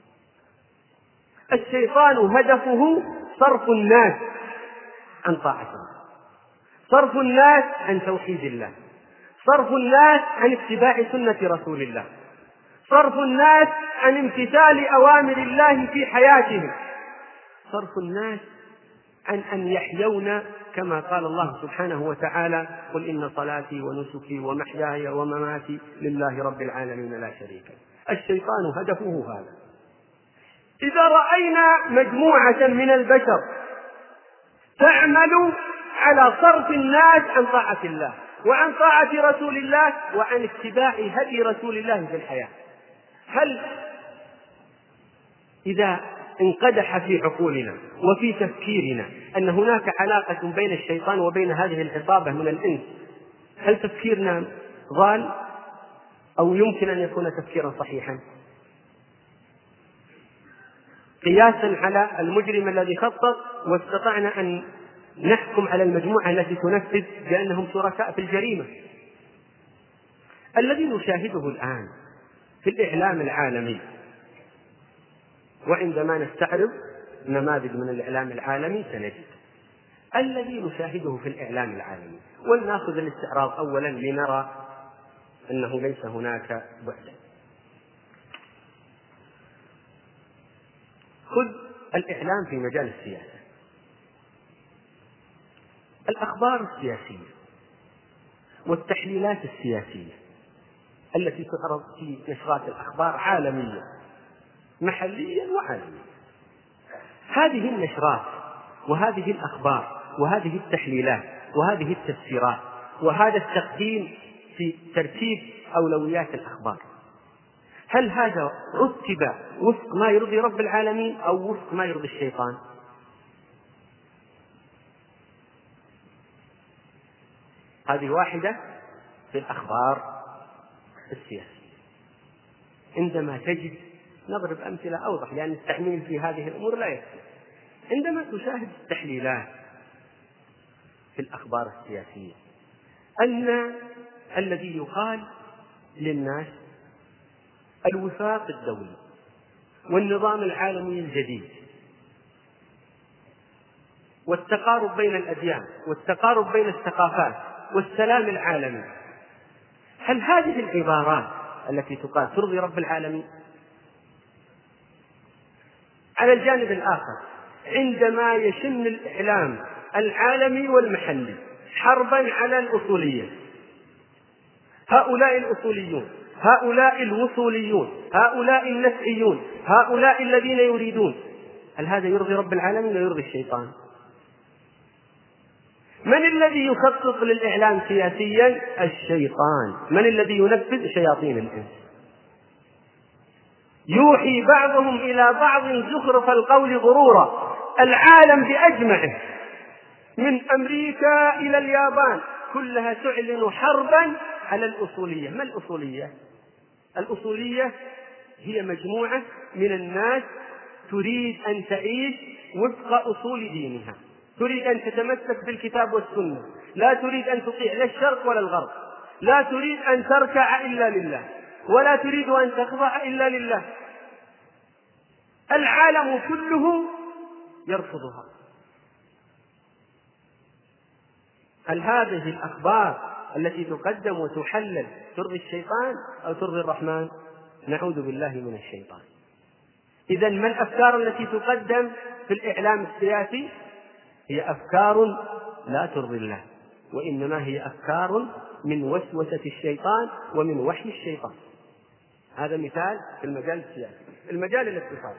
الشيطان هدفه صرف الناس عن طاعة الله، صرف الناس عن توحيد الله، صرف الناس عن اتباع سنة رسول الله، صرف الناس عن امتثال أوامر الله في حياتهم، صرف الناس عن أن يحيون كما قال الله سبحانه وتعالى: قل إن صلاتي ونسكي ومحياي ومماتي لله رب العالمين لا شريك له. الشيطان هدفه هذا. إذا رأينا مجموعة من البشر تعمل على صرف الناس عن طاعة الله وعن طاعة رسول الله وعن اتباع هدي رسول الله في الحياة، هل إذا انقدح في عقولنا وفي تفكيرنا أن هناك علاقة بين الشيطان وبين هذه العصابة من الإنس، هل تفكيرنا ضال أو يمكن أن يكون تفكيرا صحيحا؟ قياسا على المجرم الذي خطط، واستطعنا أن نحكم على المجموعة التي تنفذ بأنهم شركاء في الجريمة. الذي نشاهده الآن في الإعلام العالمي، وعندما نستعرض نماذج من الإعلام العالمي سنجد الذي نشاهده في الإعلام العالمي، ولنأخذ الاستعراض أولا لنرى أنه ليس هناك بعد. خذ الإعلام في مجال السياسة، الأخبار السياسية والتحليلات السياسية التي تعرض في نشرات الأخبار عالميا محليا وعالميا، هذه النشرات وهذه الأخبار وهذه التحليلات وهذه التفسيرات وهذا التقديم في ترتيب أولويات الأخبار، هل هذا رتب وفق ما يرضي رب العالمين أو وفق ما يرضي الشيطان؟ هذه واحدة في الأخبار السياسية. عندما تجد، نضرب أمثلة أوضح لأن التعميم في هذه الأمور لا يكفي، عندما تشاهد التحليلات في الأخبار السياسية أن الذي يقال للناس الوفاق الدولي والنظام العالمي الجديد والتقارب بين الأديان والتقارب بين الثقافات والسلام العالمي، هل هذه العبارات التي تقال ترضي رب العالمين؟ على الجانب الآخر، عندما يشن الإعلام العالمي والمحلي حربا على الأصولية، هؤلاء الأصوليون، هؤلاء الوصوليون، هؤلاء النفعيون، هؤلاء الذين يريدون، هل هذا يرضي رب العالمين ويرضي الشيطان؟ من الذي يخطط للإعلام سياسيا؟ الشيطان. من الذي ينفذ؟ شياطين الإنس. يوحي بعضهم إلى بعض زخرف القول غرورا. العالم بأجمعه من أمريكا إلى اليابان كلها تعلن حربا على الأصولية. ما الأصولية؟ الأصولية هي مجموعة من الناس تريد أن تعيش وفق أصول دينها، تريد أن تتمسك بالكتاب والسنة، لا تريد أن تطيع لا الشرق ولا الغرب، لا تريد أن تركع إلا لله، ولا تريد أن تخضع إلا لله. العالم كله يرفضها. هل هذه الأخبار التي تقدم وتحلل ترضي الشيطان أو ترضي الرحمن؟ نعوذ بالله من الشيطان. إذن ما الأفكار التي تقدم في الإعلام السياسي؟ هي أفكار لا ترضي الله، وإنما هي أفكار من وسوسة الشيطان ومن وحي الشيطان. هذا مثال في المجال السياسي. المجال الاقتصادي،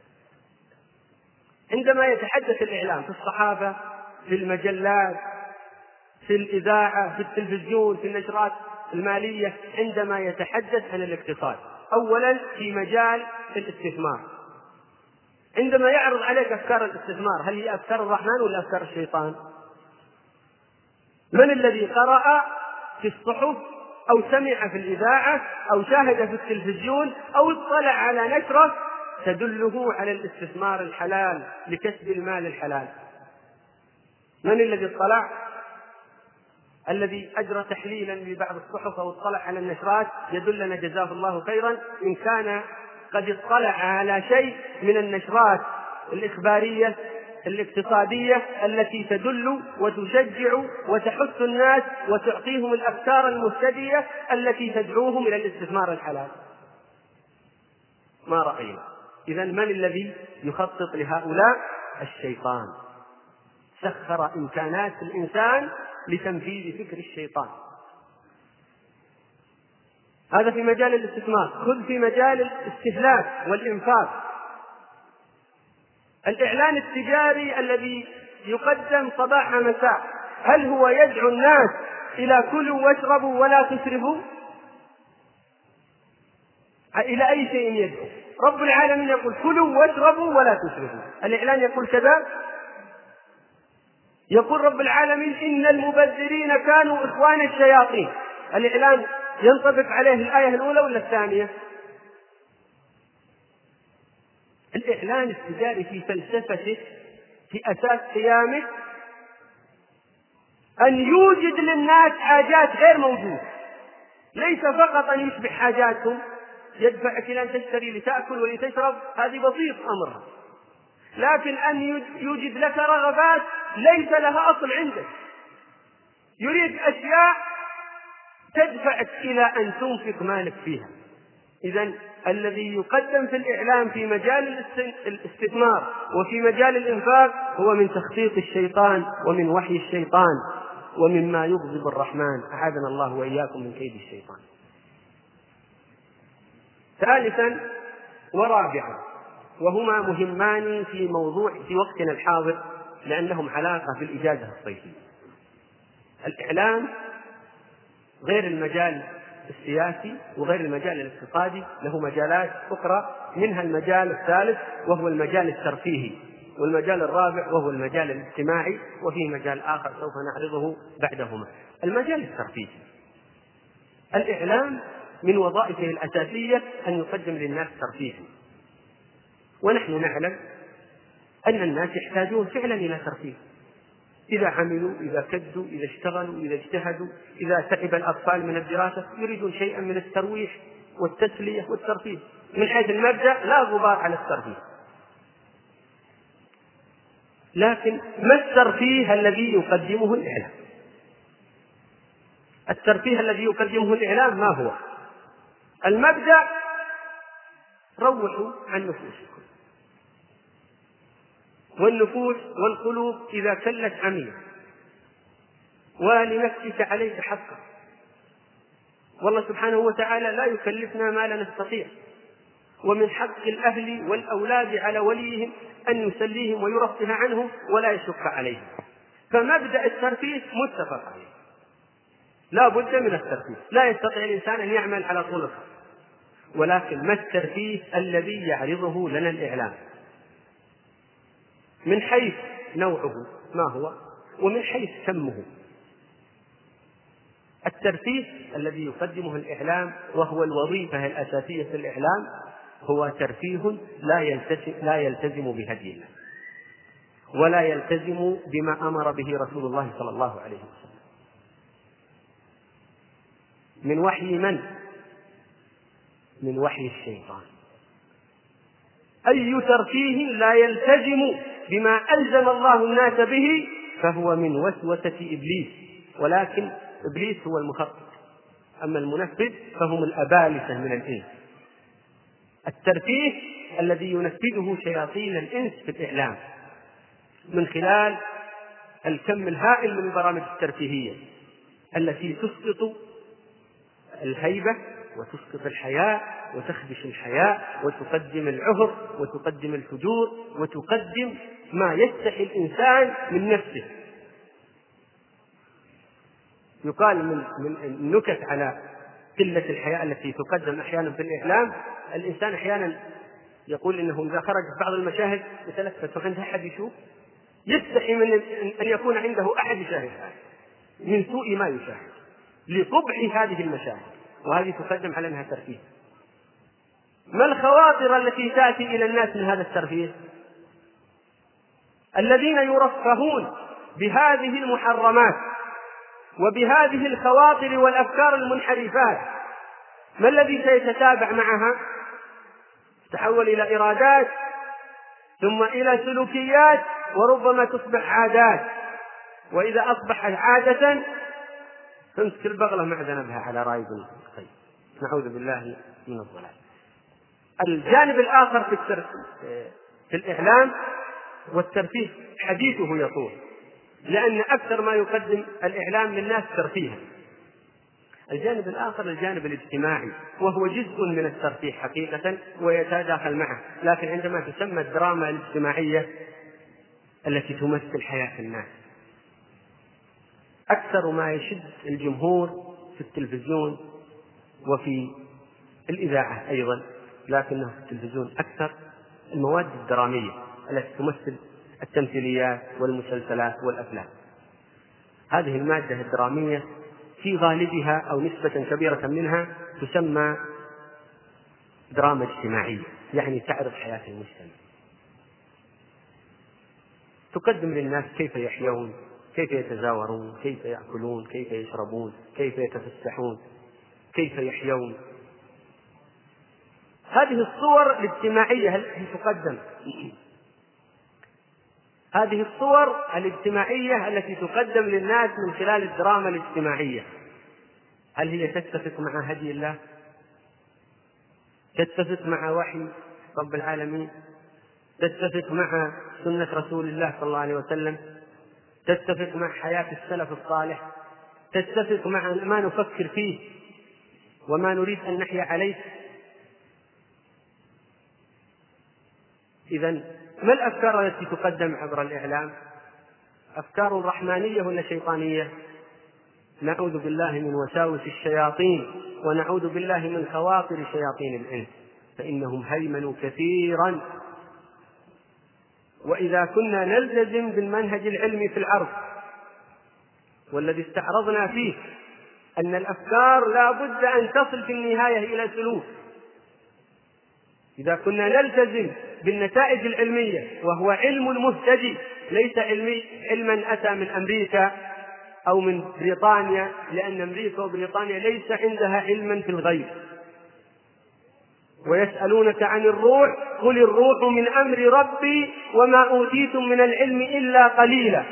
عندما يتحدث الإعلام في الصحافة، في المجلات، في الإذاعة، في التلفزيون، في النشرات المالية، عندما يتحدث عن الاقتصاد، أولا في مجال الاستثمار، عندما يعرض عليك أفكار الاستثمار، هل هي أفكار الرحمن ولا أفكار الشيطان؟ من الذي قرأ في الصحف أو سمع في الإذاعة أو شاهد في التلفزيون أو اطلع على نشرة تدله على الاستثمار الحلال لكسب المال الحلال؟ من الذي اطلع؟ الذي أجرى تحليلا لبعض الصحف أو اطلع على النشرات يدلنا جزاه الله خيرا إن كان قد اطلع على شيء من النشرات الإخبارية الاقتصادية التي تدل وتشجع وتحث الناس وتعطيهم الأفكار المهتدية التي تدعوهم إلى الاستثمار الحلال. ما رأينا؟ إذن من الذي يخطط لهؤلاء؟ الشيطان. سخر إمكانات الإنسان لتنفيذ فكر الشيطان. هذا في مجال الاستثمار. خذ في مجال الاستهلاك والإنفاق. الإعلان التجاري الذي يقدم صباح مساء، هل هو يدعو الناس إلى كلوا واشربوا ولا تسرفوا؟ إلى أي شيء يدعو؟ رب العالمين يقول كلوا واشربوا ولا تسرفوا. الإعلان يقول كذا. يقول رب العالمين إن المبذرين كانوا إخوان الشياطين. الإعلان ينطبق عليه الآية الأولى ولا الثانية؟ الإعلان التجاري في فلسفته في أساس قيامه أن يوجد للناس حاجات غير موجودة، ليس فقط أن يشبع حاجاتهم، يدفعك إلى أن تشتري لتأكل ولتشرب، هذه بسيط أمرها، لكن أن يوجد لك رغبات ليس لها أصل عندك، يريد أشياء تدفعك إلى أن تنفق مالك فيها. إذن الذي يقدم في الإعلام في مجال الاستثمار وفي مجال الإنفاق هو من تخطيط الشيطان ومن وحي الشيطان ومما يغضب الرحمن، أعاذنا الله وإياكم من كيد الشيطان. ثالثا ورابعا، وهما مهمان في موضوع في وقتنا الحاضر لأنهم علاقة بالإجازة الصيفية. الإعلام غير المجال السياسي وغير المجال الاقتصادي، له مجالات أخرى، منها المجال الثالث وهو المجال الترفيهي، والمجال الرابع وهو المجال الاجتماعي، وفيه مجال آخر سوف نعرضه بعدهما. المجال الترفيهي، الإعلام من وظائفه الأساسية أن يقدم للناس ترفيه، ونحن نعلم أن الناس يحتاجون فعلا إلى ترفيه، إذا عملوا، إذا كدوا، إذا اشتغلوا، إذا اجتهدوا، إذا تعب الأطفال من الدراسة يريدون شيئا من الترويح والتسلية والترفيه. من حيث المبدأ لا غبار على الترفيه، لكن ما الترفيه الذي يقدمه الإعلام؟ الترفيه الذي يقدمه الإعلام ما هو؟ المبدأ: روحوا عن نفوسكم، والنفوس والقلوب إذا كلت عمية، ولنفسك عليك حقا. والله سبحانه وتعالى لا يكلفنا ما لا نستطيع، ومن حق الأهل والأولاد على وليهم أن يسليهم ويرفه عنهم ولا يشق عليهم. فمبدأ الترفيه متفق عليه، لا بد من الترفيه، لا يستطيع الإنسان أن يعمل على طول الخط. ولكن ما الترفيه الذي يعرضه لنا الإعلام من حيث نوعه ما هو، ومن حيث كمه؟ الترفيه الذي يقدمه الإعلام وهو الوظيفة الأساسية في الإعلام هو ترفيه لا يلتزم, لا يلتزم بهدي الله، ولا يلتزم بما أمر به رسول الله صلى الله عليه وسلم. من وحي من؟ من وحي الشيطان. أي ترفيه لا يلتزم بما ألزم الله الناس به فهو من وسوسة إبليس، ولكن إبليس هو المخطط، أما المنفذ فهم الأبالسة من الإنس. الترفيه الذي ينفذه شياطين الإنس في الإعلام من خلال الكم الهائل من البرامج الترفيهية التي تسقط الهيبة وتسقط الحياء وتخدش الحياء وتقدم العهر وتقدم الفجور وتقدم ما يستحي الإنسان من نفسه. يقال من من النكت على قلة الحياء التي تقدم أحيانا في الإعلام: الإنسان أحيانا يقول إنه إذا خرج في بعض المشاهد يتلفت وعنده أحد يشوف، يستحي من أن يكون عنده أحد يشاهد من سوء ما يشاهد لقبح هذه المشاهد، وهذه تقدم على أنها ترفيه. ما الخواطر التي تأتي إلى الناس من هذا الترفيه؟ الذين يرفهون بهذه المحرمات وبهذه الخواطر والأفكار المنحرفات، ما الذي سيتتابع معها؟ تحول إلى إرادات، ثم إلى سلوكيات، وربما تصبح عادات. وإذا أصبحت عادة تمسك البغلة مع ذنبها على رايب الخيل، نعوذ بالله من الضلال. الجانب الآخر في, في الإعلام والترفيه حديثه يطول، لأن أكثر ما يقدم الإعلام للناس ترفيها. الجانب الآخر الجانب الاجتماعي، وهو جزء من الترفيه حقيقة ويتداخل معه، لكن عندما تسمى الدراما الاجتماعية التي تمثل حياة الناس. أكثر ما يشد الجمهور في التلفزيون وفي الإذاعة أيضا، لكنه في التلفزيون أكثر المواد الدرامية التي تمثل التمثيليات والمسلسلات والأفلام. هذه المادة الدرامية في غالبها أو نسبة كبيرة منها تسمى دراما اجتماعية، يعني تعرض حياة المجتمع، تقدم للناس كيف يحيون، كيف يتزاورون، كيف يأكلون، كيف يشربون، كيف يتفسحون، كيف يحيون. هذه الصور الاجتماعية التي تقدم، هذه الصور الاجتماعية التي تقدم للناس من خلال الدراما الاجتماعية، هل هي تتفق مع هدي الله؟ تتفق مع وحي رب العالمين؟ تتفق مع سنة رسول الله صلى الله عليه وسلم؟ تتفق مع حياة السلف الصالح؟ تتفق مع ما نفكر فيه وما نريد أن نحيا عليه؟ إذن ما الأفكار التي تقدم عبر الإعلام؟ أفكار رحمانية ولا شيطانية؟ نعوذ بالله من وساوس الشياطين، ونعوذ بالله من خواطر شياطين الإنس، فإنهم هيمنوا كثيرا. وإذا كنا نلتزم بالمنهج العلمي في العرض والذي استعرضنا فيه أن الأفكار لا بد أن تصل في النهاية إلى سلوك، إذا كنا نلتزم بالنتائج العلمية وهو علم المهتدي ليس علمي علما أتى من أمريكا أو من بريطانيا، لأن أمريكا وبريطانيا ليس عندها علما في الغيب. ويسألونك عن الروح قل الروح من أمر ربي وما أوتيتم من العلم إلا قليلا.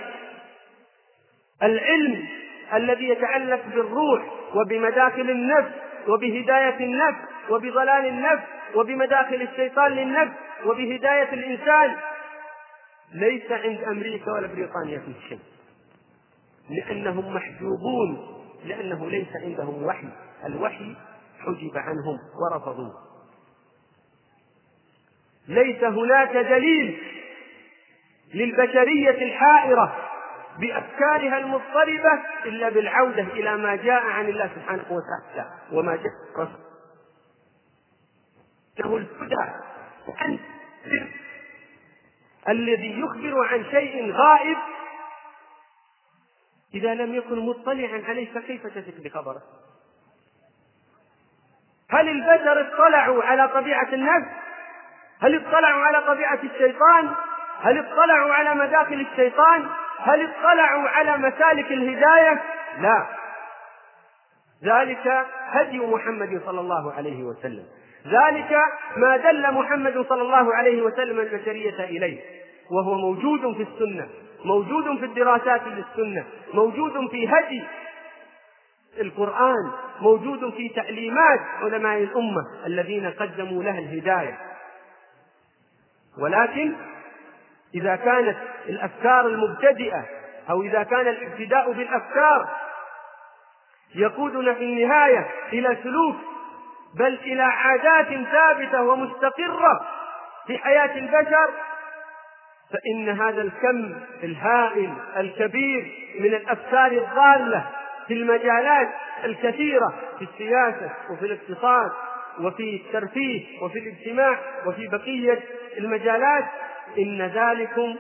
العلم الذي يتعلق بالروح وبمداخل النفس وبهداية النفس وبضلال النفس وبمداخل الشيطان للنفس وبهداية الإنسان ليس عند أمريكا ولا بريطانيا في شيء، لأنهم محجوبون، لأنه ليس عندهم وحي، الوحي حجب عنهم ورفضوه. ليس هناك دليل للبشرية الحائرة بأفكارها المضطربة إلا بالعودة إلى ما جاء عن الله سبحانه وتعالى وما جاء رسوله. الهدى عن الذي يخبر عن شيء غائب إذا لم يكن مطلعا عليه فكيف تثق بخبره؟ هل البشر اطلعوا على طبيعة النفس؟ هل اطلعوا على طبيعة الشيطان؟ هل اطلعوا على مداخل الشيطان؟ هل اطلعوا على مسالك الهداية؟ لا، ذلك هدي محمد صلى الله عليه وسلم، ذلك ما دل محمد صلى الله عليه وسلم البشرية إليه، وهو موجود في السنة، موجود في الدراسات للسنة، موجود في هدي القرآن، موجود في تعليمات علماء الأمة الذين قدموا لها الهداية. ولكن إذا كانت الأفكار المبتدئة أو إذا كان الابتداء بالأفكار يقودنا في النهاية إلى سلوك بل إلى عادات ثابتة ومستقرة في حياة البشر، فإن هذا الكم الهائل الكبير من الأفكار الضالة في المجالات الكثيرة، في السياسة وفي الاقتصاد وفي الترفيه وفي الاجتماع وفي بقية المجالات، إن ذلكم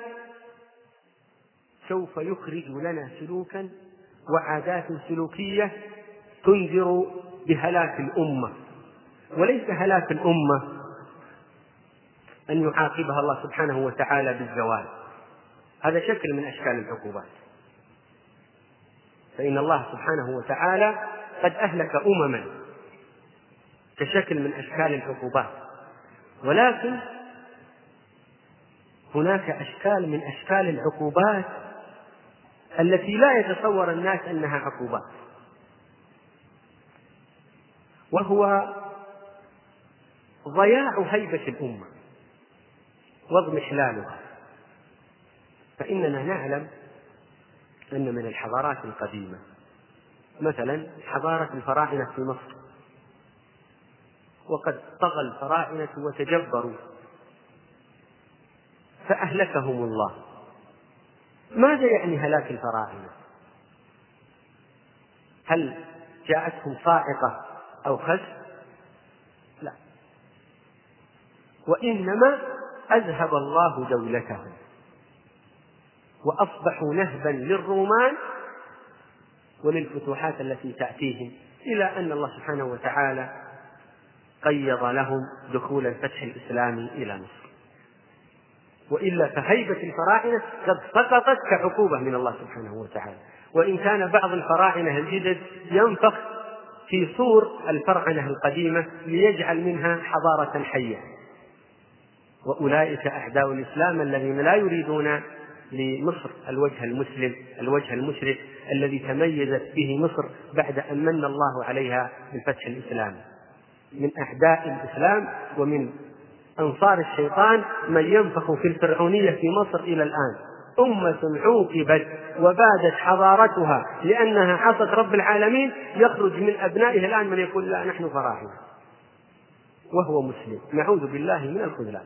سوف يخرج لنا سلوكا وعادات سلوكية تنذر بهلاك الأمة. وليس هلاك الأمة أن يعاقبها الله سبحانه وتعالى بالزوال، هذا شكل من أشكال العقوبات، فإن الله سبحانه وتعالى قد أهلك أمما كشكل من أشكال العقوبات، ولكن هناك أشكال من أشكال العقوبات التي لا يتصور الناس أنها عقوبات، وهو ضياع هيبة الأمة واضمحلالها. فإننا نعلم أن من الحضارات القديمة مثلا حضارة الفراعنة في مصر، وقد طغى الفراعنة وتجبروا فأهلكهم الله. ماذا يعني هلاك الفراعنة؟ هل جاءتهم صاعقة أو خسف؟ لا، وإنما أذهب الله دولتهم وأصبحوا نهبا للرومان وللفتوحات التي تأتيهم، إلى أن الله سبحانه وتعالى قيض لهم دخول الفتح الإسلامي إلى مصر. وإلا فهيبة الفراعنة قد سقطت كعقوبة من الله سبحانه وتعالى، وإن كان بعض الفراعنة الجدد ينفخ في صور الفراعنة القديمة ليجعل منها حضارة حية، وأولئك أعداء الإسلام الذين لا يريدون لمصر الوجه المسلم الوجه المشرق الذي تميزت به مصر بعد أن من الله عليها بالفتح الإسلامي. من أعداء الإسلام ومن أنصار الشيطان من ينفخ في الفرعونية في مصر إلى الآن، أمة عوقبت وبادت حضارتها لأنها عصت رب العالمين، يخرج من أبنائها الآن من يقول لا نحن فراعنة وهو مسلم، نعوذ بالله من الخذلان.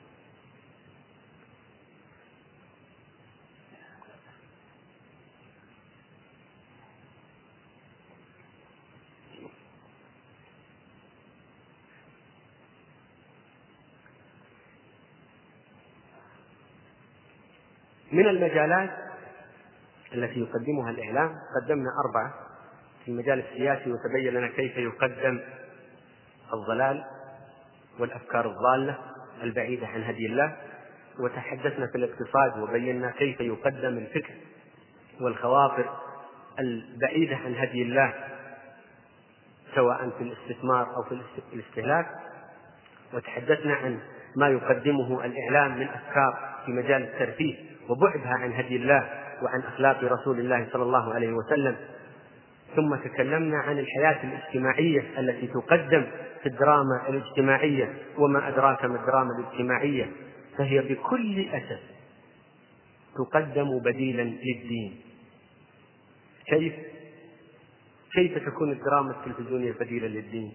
من المجالات التي يقدمها الإعلام قدمنا أربعة. في المجال السياسي وتبين لنا كيف يقدم الضلال والأفكار الضالة البعيدة عن هدي الله، وتحدثنا في الاقتصاد وبينا كيف يقدم الفكر والخواطر البعيدة عن هدي الله سواء في الاستثمار أو في الاستهلاك، وتحدثنا عن ما يقدمه الإعلام من أفكار في مجال الترفيه وبعدها عن هدي الله وعن أخلاق رسول الله صلى الله عليه وسلم. ثم تكلمنا عن الحياة الاجتماعية التي تقدم في الدراما الاجتماعية، وما أدراك ما الدراما الاجتماعية، فهي بكل أسف تقدم بديلا للدين. كيف كيف تكون الدراما التلفزيونية بديلا للدين؟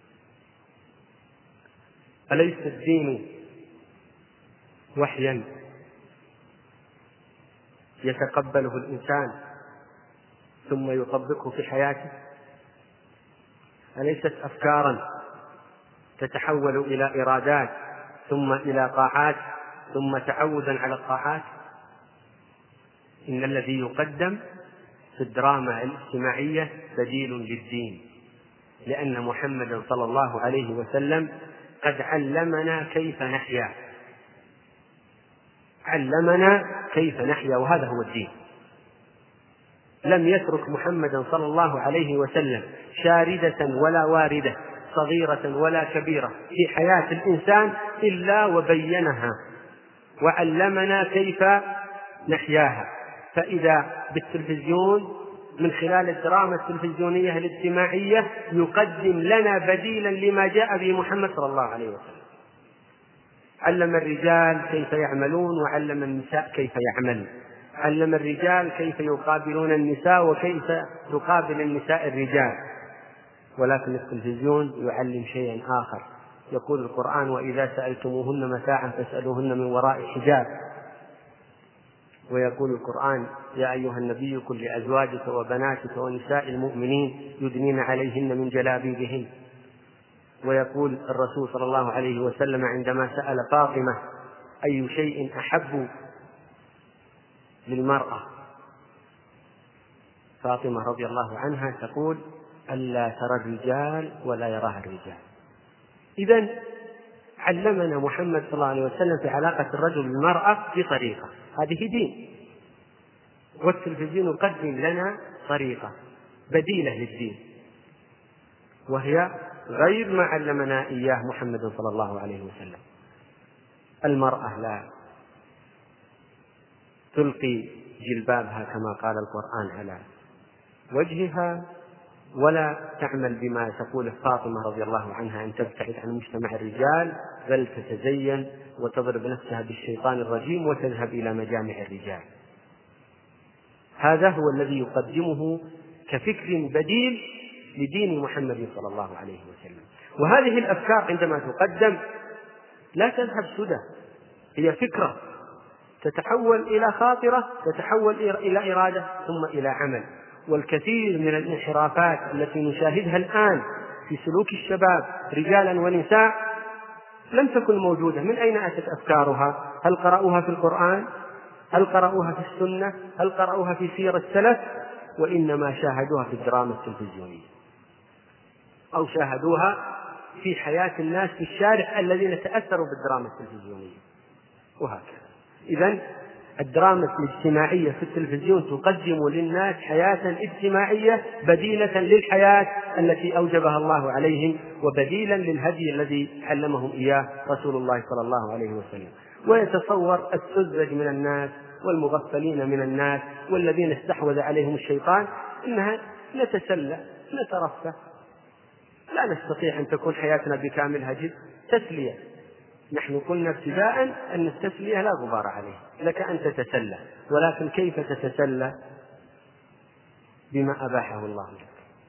أليس الدين وحيا يتقبله الإنسان ثم يطبقه في حياته؟ أليست أفكارا تتحول إلى إرادات ثم إلى طاعات ثم تعودا على الطاعات؟ إن الذي يقدم في الدراما الاجتماعية بديل للدين، لأن محمدا صلى الله عليه وسلم قد علمنا كيف نحيا، علمنا كيف نحيا، وهذا هو الدين. لم يترك محمدا صلى الله عليه وسلم شاردة ولا واردة، صغيرة ولا كبيرة في حياة الإنسان إلا وبينها وعلمنا كيف نحياها. فإذا بالتلفزيون من خلال الدراما التلفزيونية الاجتماعية يقدم لنا بديلا لما جاء به محمد صلى الله عليه وسلم. علم الرجال كيف يعملون وعلم النساء كيف يعملن، علم الرجال كيف يقابلون النساء وكيف تقابل النساء الرجال. ولكن التلفزيون يعلم شيئا آخر. يقول القرآن: وإذا سألتموهن متاعا فاسألوهن من وراء حجاب. ويقول القرآن: يا أيها النبي قل لأزواجك وبناتك ونساء المؤمنين يدنين عليهن من جلابيبهن. ويقول الرسول صلى الله عليه وسلم عندما سأل فاطمة أي شيء أحب للمرأة، فاطمة رضي الله عنها تقول: ألا ترى الرجال ولا يراها الرجال. إذن علمنا محمد صلى الله عليه وسلم في علاقة الرجل بالمرأة بطريقة، هذه دين. والتلفزيون يقدم لنا طريقة بديلة للدين، وهي غير ما علمنا إياه محمد صلى الله عليه وسلم. المرأة لا تلقي جلبابها كما قال القرآن على وجهها، ولا تعمل بما تقوله فاطمة رضي الله عنها أن تبتعد عن مجتمع الرجال، بل تتزين وتضرب نفسها بالشيطان الرجيم وتذهب إلى مجامع الرجال. هذا هو الذي يقدمه كفكر بديل لدين محمد صلى الله عليه وسلم. وهذه الأفكار عندما تقدم لا تذهب سدى، هي فكرة تتحول إلى خاطرة، تتحول إلى إرادة، ثم إلى عمل. والكثير من الانحرافات التي نشاهدها الآن في سلوك الشباب رجالا ونساء لم تكن موجودة. من أين أتت أفكارها؟ هل قرأوها في القرآن؟ هل قرأوها في السنة؟ هل قرأوها في سير السلف؟ وإنما شاهدوها في الدراما التلفزيونية، أو شاهدوها في حياة الناس في الشارع الذين تأثروا بالدراما التلفزيونية، وهكذا. إذن الدراما الاجتماعية في التلفزيون تقدم للناس حياة اجتماعية بديلة للحياة التي أوجبها الله عليهم، وبديلا للهدي الذي علمهم إياه رسول الله صلى الله عليه وسلم. ويتصور السذج من الناس والمغفلين من الناس والذين استحوذ عليهم الشيطان إنها نتسلى نترفه، لا نستطيع أن تكون حياتنا بكاملها جد تسلية. نحن قلنا ابتداء أن التسلية لا غبار عليه، لك أن تتسلى، ولكن كيف تتسلى؟ بما أباحه الله لك.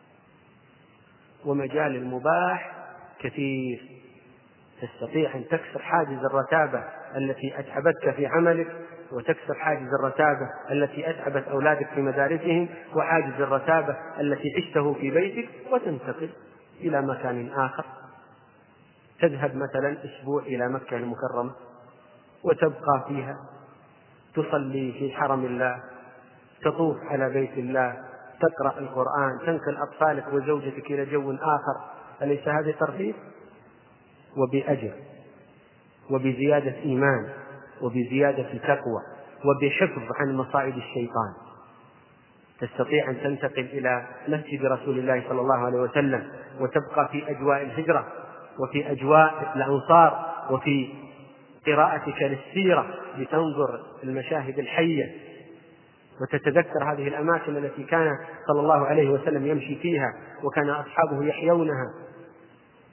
ومجال المباح كثير، تستطيع أن تكسر حاجز الرتابة التي أتعبتك في عملك، وتكسر حاجز الرتابة التي أتعبت أولادك في مدارسهم، وحاجز الرتابة التي عشته في بيتك، وتنتقل إلى مكان آخر. تذهب مثلا أسبوع إلى مكة المكرمة وتبقى فيها، تصلي في حرم الله، تطوف على بيت الله، تقرأ القرآن، تنقل أطفالك وزوجتك إلى جو آخر. أليس هذا ترفيه؟ وبأجر وبزيادة إيمان وبزيادة تقوى وبحفظ عن مصائد الشيطان. تستطيع أن تنتقل إلى مسجد رسول الله صلى الله عليه وسلم وتبقى في أجواء الهجرة وفي أجواء الأنصار وفي قراءتك للسيرة لتنظر المشاهد الحية وتتذكر هذه الأماكن التي كان صلى الله عليه وسلم يمشي فيها وكان أصحابه يحيونها.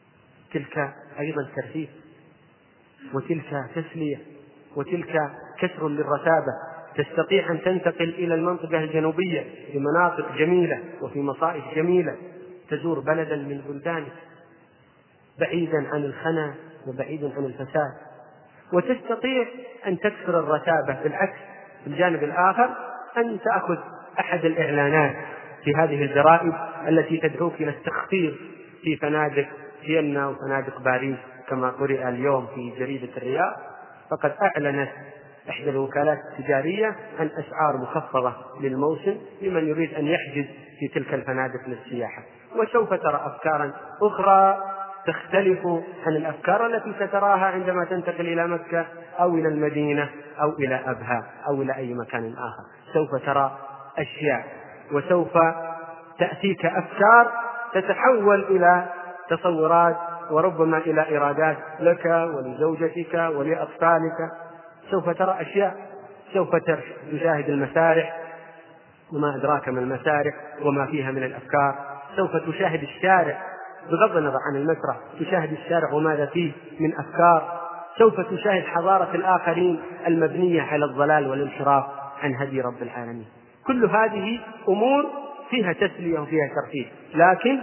تلك أيضا ترفيه، وتلك تسلية، وتلك كسر للرتابة. تستطيع أن تنتقل إلى المنطقة الجنوبية في مناطق جميلة وفي مصائف جميلة، تزور بلدا من بلدانك بعيدا عن الخنا وبعيدا عن الفساد، وتستطيع أن تكسر الرتابة. بالعكس، في الجانب الآخر أن تأخذ أحد الإعلانات في هذه الجرائد التي تدعوك إلى التخفيض في فنادق فيينا وفنادق باريس، كما قرئ اليوم في جريدة الرياض. فقد أعلنت إحدى الوكالات التجارية عن أسعار مخفضة للموسم لمن يريد أن يحجز في تلك الفنادق للسياحة. وسوف ترى أفكارا أخرى تختلف عن الأفكار التي ستراها عندما تنتقل إلى مكة أو إلى المدينة أو إلى أبها أو إلى أي مكان آخر. سوف ترى أشياء، وسوف تأتيك أفكار تتحول إلى تصورات، وربما إلى إرادات لك ولزوجتك ولأطفالك. سوف ترى أشياء، سوف تشاهد المسارح وما أدراك ما المسارح وما فيها من الأفكار. سوف تشاهد الشارع بغض النظر عن المسرح، تشاهد الشارع وماذا فيه من أفكار. سوف تشاهد حضارة الآخرين المبنية على الضلال والانحراف عن هدي رب العالمين. كل هذه أمور فيها تسلية وفيها ترفيه، لكن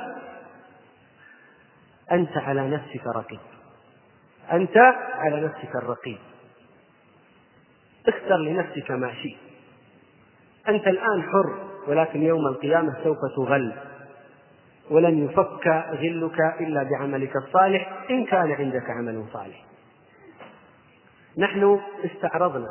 أنت على نفسك رقيب، أنت على نفسك الرقيب. اختر لنفسك ما شئت. أنت الآن حر، ولكن يوم القيامة سوف تغل، ولن يفك غلك إلا بعملك الصالح إن كان عندك عمل صالح. نحن استعرضنا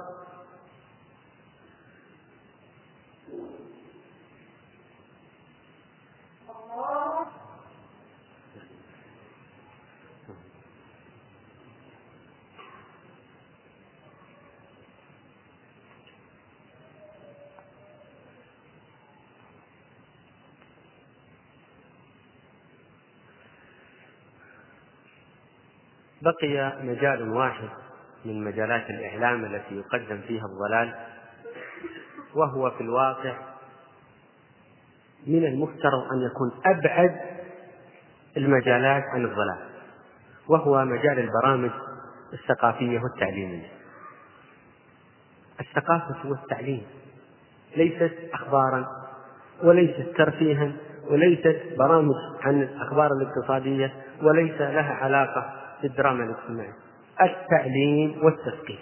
بقي مجال واحد من مجالات الإعلام التي يقدم فيها الضلال، وهو في الواقع من المفترض أن يكون أبعد المجالات عن الضلال، وهو مجال البرامج الثقافية والتعليمية. الثقافة والتعليم ليست أخبارا وليست ترفيها وليست برامج عن الأخبار الاقتصادية، وليس لها علاقة بالدراما الاجتماعية. التعليم والتثقيف.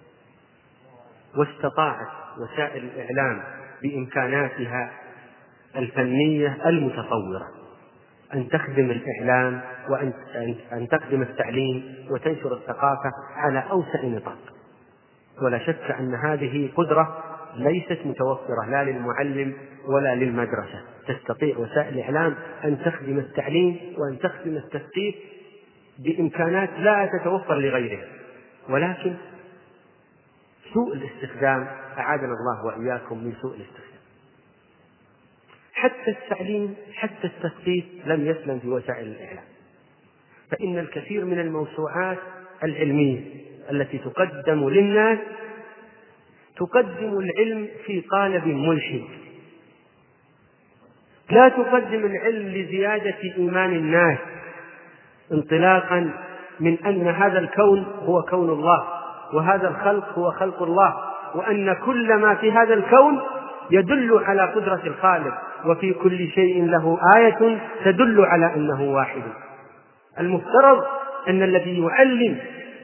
واستطاعت وسائل الإعلام بإمكاناتها الفنية المتطورة أن تخدم الإعلام وأن تخدم التعليم وتنشر الثقافة على أوسع نطاق. ولا شك أن هذه قدرة ليست متوفرة لا للمعلم ولا للمدرسة. تستطيع وسائل الإعلام أن تخدم التعليم وأن تخدم التثقيف بإمكانات لا تتوفر لغيرها، ولكن سوء الاستخدام أعاذنا الله وإياكم من سوء الاستخدام. حتى التعليم حتى التثقيف لم يسلم في وسائل الإعلام، فإن الكثير من الموسوعات العلمية التي تقدم للناس تقدم العلم في قالب ملحد، لا تقدم العلم لزيادة إيمان الناس انطلاقا من أن هذا الكون هو كون الله، وهذا الخلق هو خلق الله، وأن كل ما في هذا الكون يدل على قدرة الخالق، وفي كل شيء له آية تدل على أنه واحد. المفترض أن الذي يعلم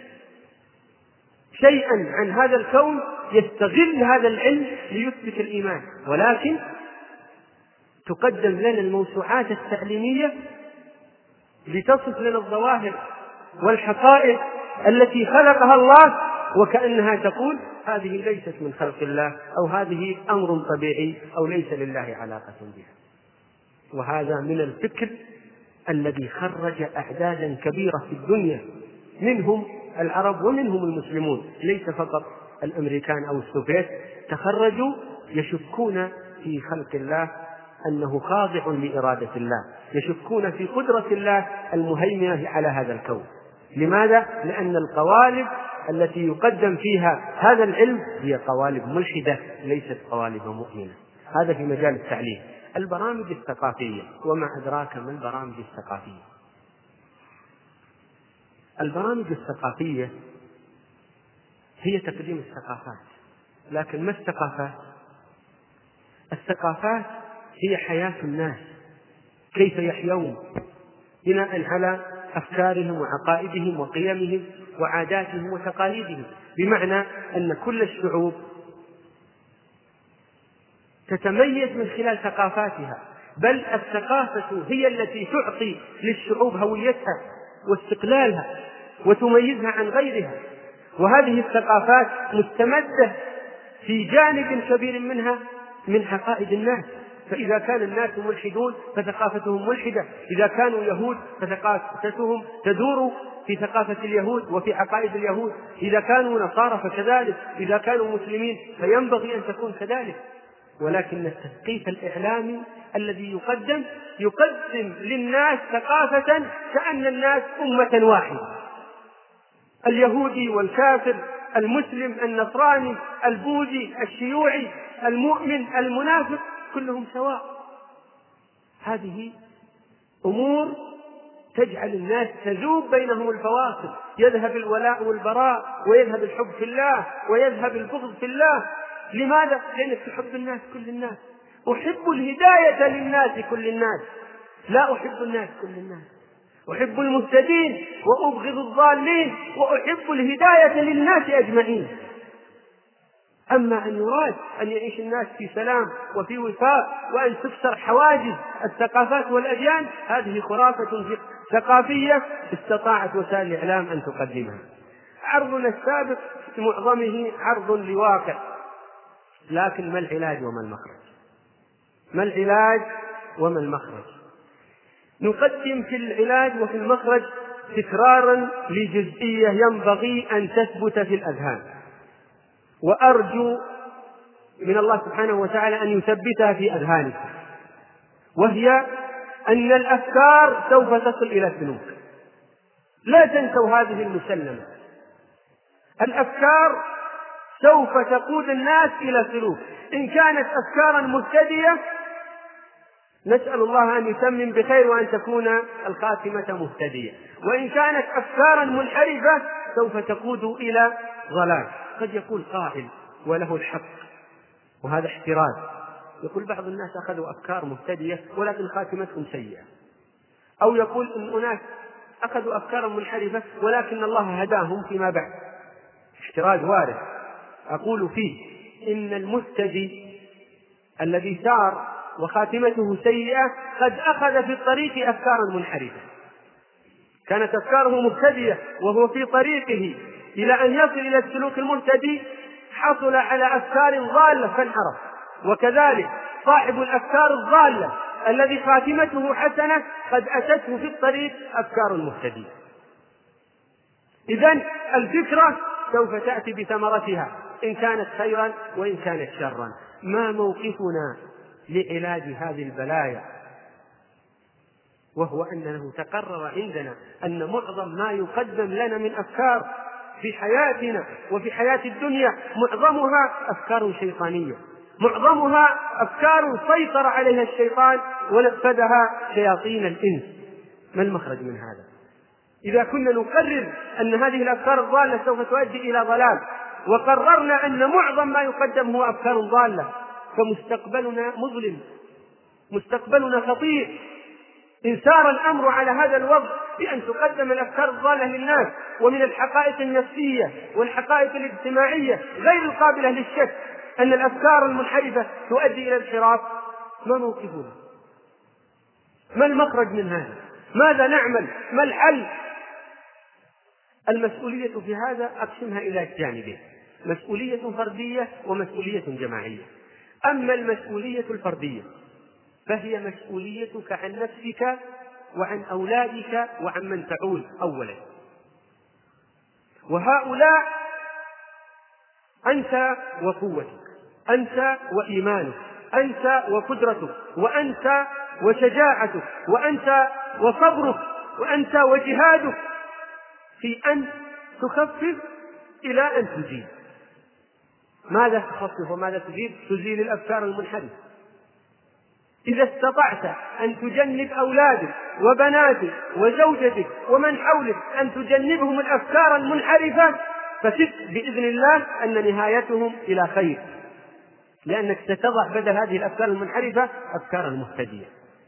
شيئا عن هذا الكون يستغل هذا العلم ليثبت الإيمان، ولكن تقدم لنا الموسوعات التعليمية لتصف لنا الظواهر والحقائق التي خلقها الله، وكأنها تقول هذه ليست من خلق الله، أو هذه أمر طبيعي، أو ليس لله علاقة بها. وهذا من الفكر الذي خرج أعدادا كبيرة في الدنيا، منهم العرب ومنهم المسلمون، ليس فقط الأمريكان أو السوفيت، تخرجوا يشكون في خلق الله أنه خاضع لإرادة الله، يشكون في قدرة الله المهيمنة على هذا الكون. لماذا؟ لأن القوالب التي يقدم فيها هذا العلم هي قوالب ملحدة ليست قوالب مؤمنة. هذا في مجال التعليم. البرامج الثقافية، وما أدراك ما البرامج الثقافية؟ البرامج الثقافية هي تقديم الثقافات، لكن ما الثقافات؟ الثقافات هي حياة الناس، كيف يحيون بناء على أفكارهم وعقائدهم وقيمهم وعاداتهم وتقاليدهم، بمعنى أن كل الشعوب تتميز من خلال ثقافاتها، بل الثقافة هي التي تعطي للشعوب هويتها واستقلالها وتميزها عن غيرها. وهذه الثقافات مستمدة في جانب كبير منها من عقائد الناس، فإذا كان الناس ملحدون فثقافتهم ملحدة، إذا كانوا يهود فثقافتهم تدور في ثقافة اليهود وفي عقائد اليهود، إذا كانوا نصارى فكذلك، إذا كانوا مسلمين فينبغي أن تكون كذلك. ولكن التثقيف الإعلامي الذي يقدم يقدم للناس ثقافة كأن الناس أمة واحدة، اليهودي والكافر، المسلم النصراني، البوذي الشيوعي، المؤمن المنافق، كلهم سواء. هذه أمور تجعل الناس تذوب بينهم الفواصل، يذهب الولاء والبراء، ويذهب الحب في الله، ويذهب البغض في الله. لماذا؟ لأنك تحب الناس كل الناس. أحب الهداية للناس كل الناس، لا أحب الناس كل الناس. أحب المهتدين وأبغض الضالين، وأحب الهداية للناس أجمعين. أما أن يراد أن يعيش الناس في سلام وفي وفاق وأن تكسر حواجز الثقافات والأديان، هذه خرافة ثقافية استطاعت وسائل الإعلام أن تقدمها. عرضنا السابق في معظمه عرض لواقع، لكن ما العلاج وما المخرج؟ ما العلاج وما المخرج؟ نقدم في العلاج وفي المخرج تكرارا لجزئية ينبغي أن تثبت في الأذهان، وأرجو من الله سبحانه وتعالى أن يثبتها في أذهانكم، وهي أن الأفكار سوف تصل إلى السلوك. لا تنسوا هذه المسلمة، الأفكار سوف تقود الناس إلى سلوك. إن كانت أفكارا مهتدية نسأل الله أن يتمم بخير وأن تكون الخاتمة مهتدية، وإن كانت أفكارا منحرفة سوف تقود إلى ضلال. قد يقول قائل وله الحق، وهذا احتراز، يقول بعض الناس أخذوا أفكار مهتدية ولكن خاتمتهم سيئة، أو يقول إن أناس أخذوا أفكارا منحرفة ولكن الله هداهم فيما بعد. احتراز وارد. أقول فيه إن المهتدي الذي سار وخاتمته سيئة قد أخذ في الطريق أفكارا منحرفة، كانت أفكاره مهتدية وهو في طريقه إلى أن يصل إلى السلوك المهتدي حصل على أفكار ضالة فانحرف. وكذلك صاحب الأفكار الضالة الذي خاتمته حسنة قد أتته في الطريق أفكار مهتدية. إذن الفكرة سوف تأتي بثمرتها إن كانت خيرا وإن كانت شرا. ما موقفنا لعلاج هذه البلايا؟ وهو أنه تقرر عندنا أن معظم ما يقدم لنا من أفكار في حياتنا وفي حياة الدنيا معظمها أفكار شيطانية، معظمها أفكار سيطر عليها الشيطان ونفذها شياطين الإنس. ما المخرج من هذا؟ إذا كنا نقرر أن هذه الأفكار الضالة سوف تؤدي إلى ضلال، وقررنا أن معظم ما يقدم هو أفكار ضالة، فمستقبلنا مظلم، مستقبلنا خطير. إن سار الأمر على هذا الوضع بأن تقدم الأفكار الضالة للناس ومن الحقائق النفسية والحقائق الاجتماعية غير القابلة للشك أن الأفكار المنحرفة تؤدي إلى الانحراف، ما موقفنا؟ ما المخرج من هذا؟ ماذا نعمل؟ ما الحل؟ المسؤولية في هذا أقسمها إلى جانبين: مسؤولية فردية ومسؤولية جماعية. أما المسؤولية الفردية فهي مسؤوليتك عن نفسك وعن أولادك وعن من تعول أولا، وهؤلاء أنت وقوتك، أنت وإيمانك، أنت وقدرتك، وأنت وشجاعتك، وأنت وصبرك، وأنت وجهادك في أن تخفف إلى أن تزيل. ماذا تخفف وماذا تزيل؟ تزيل الأفكار المنحرفة، إذا استطعت أن تجنب أولادك وبناتك وزوجتك ومن حولك أن تجنبهم الأفكار المنحرفة، فثق بإذن الله أن نهايتهم إلى خير، لأنك ستضع بدل هذه الأفكار المنحرفة أفكارا مهتدية.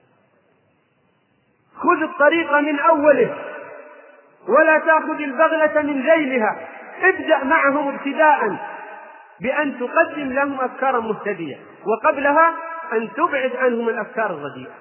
خذ الطريق من أوله ولا تأخذ البغلة من ذيلها. ابدأ معهم ابتداء بأن تقدم لهم أفكارا مهتدية، وقبلها أن تبعد عنهم الأفكار الرديئة.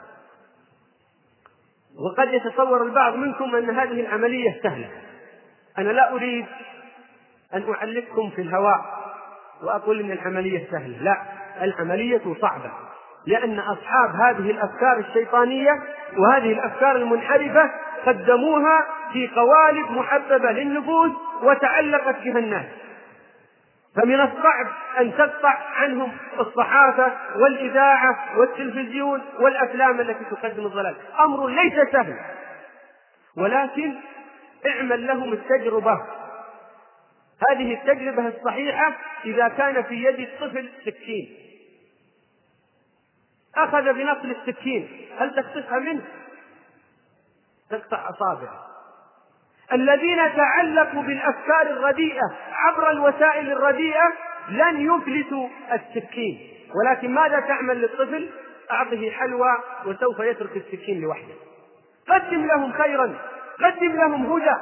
وقد يتصور البعض منكم أن هذه العملية سهلة. أنا لا أريد أن أعلقكم في الهواء وأقول إن العملية سهلة، لا، العملية صعبة، لأن أصحاب هذه الأفكار الشيطانية وهذه الأفكار المنحرفة قدموها في قوالب محببة للنفوس وتعلقت بها الناس، فمن الصعب أن تقطع عنهم الصحافة والإذاعة والتلفزيون والأفلام التي تقدم الضلال. أمر ليس سهل، ولكن اعمل لهم التجربة. هذه التجربة الصحيحة إذا كان في يد الطفل سكين، أخذ بنقل السكين، هل تخطفها منه؟ تقطع أصابعه. الذين تعلقوا بالأفكار الرديئة عبر الوسائل الرديئة لن يفلتوا السكين، ولكن ماذا تعمل للطفل؟ أعطه حلوى وسوف يترك السكين لوحده. قدم لهم خيرا، قدم لهم هدى،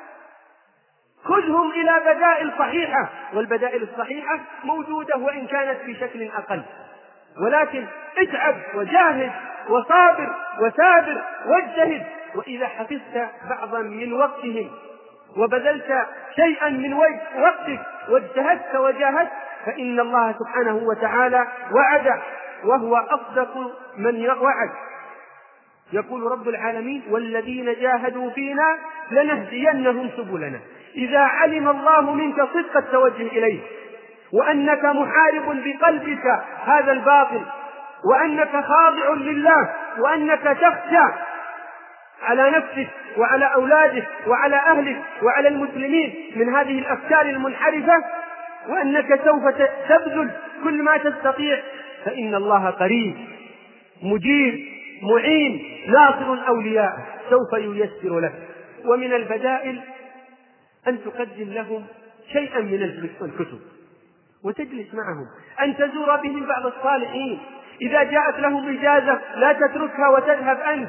خذهم إلى بدائل صحيحة، والبدائل الصحيحة موجودة وإن كانت في شكل أقل، ولكن اتعب وجاهد وصابر وثابر واجتهد. وإذا حفظت بعضا من وقتهم وبذلت شيئا من وقتك واجتهدت وجاهدت فإن الله سبحانه وتعالى وعد، وهو أصدق من وعد. يقول رب العالمين: والذين جاهدوا فينا لنهدينهم سبلنا. إذا علم الله منك صدق التوجه إليه، وأنك محارب بقلبك هذا الباطل، وأنك خاضع لله، وأنك تخشى على نفسك وعلى أولادك وعلى أهلك وعلى المسلمين من هذه الأفكار المنحرفة، وأنك سوف تبذل كل ما تستطيع، فإن الله قريب مجيب معين ناصر الأولياء، سوف ييسر لك. ومن البدائل أن تقدم لهم شيئا من الكتب وتجلس معهم، أن تزور بهم بعض الصالحين. إذا جاءت لهم إجازة لا تتركها وتذهب أنت،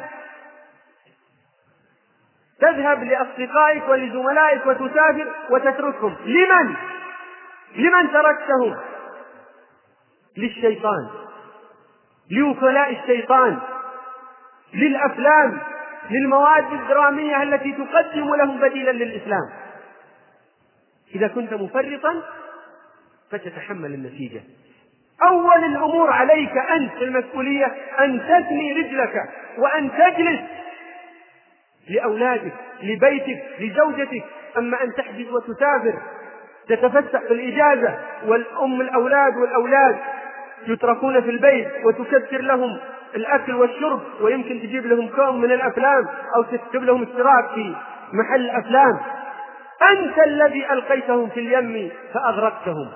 تذهب لأصدقائك ولزملائك وتسافر وتتركهم. لمن؟ لمن تركتهم؟ للشيطان، لوكلاء الشيطان، للأفلام، للمواد الدرامية التي تقدم لهم بديلا للإسلام. إذا كنت مفرطا فتتحمل النتيجة. أول الأمور عليك أنت المسؤولية أن تثني رجلك وأن تجلس لأولادك، لبيتك، لزوجتك. أما أن تحجز وتسافر تتفسح في الإجازة، والأم الأولاد والأولاد يتركون في البيت وتكثر لهم الأكل والشرب، ويمكن تجيب لهم كوم من الأفلام أو تكتب لهم اشتراك في محل أفلام، أنت الذي ألقيتهم في اليم فأغرقتهم.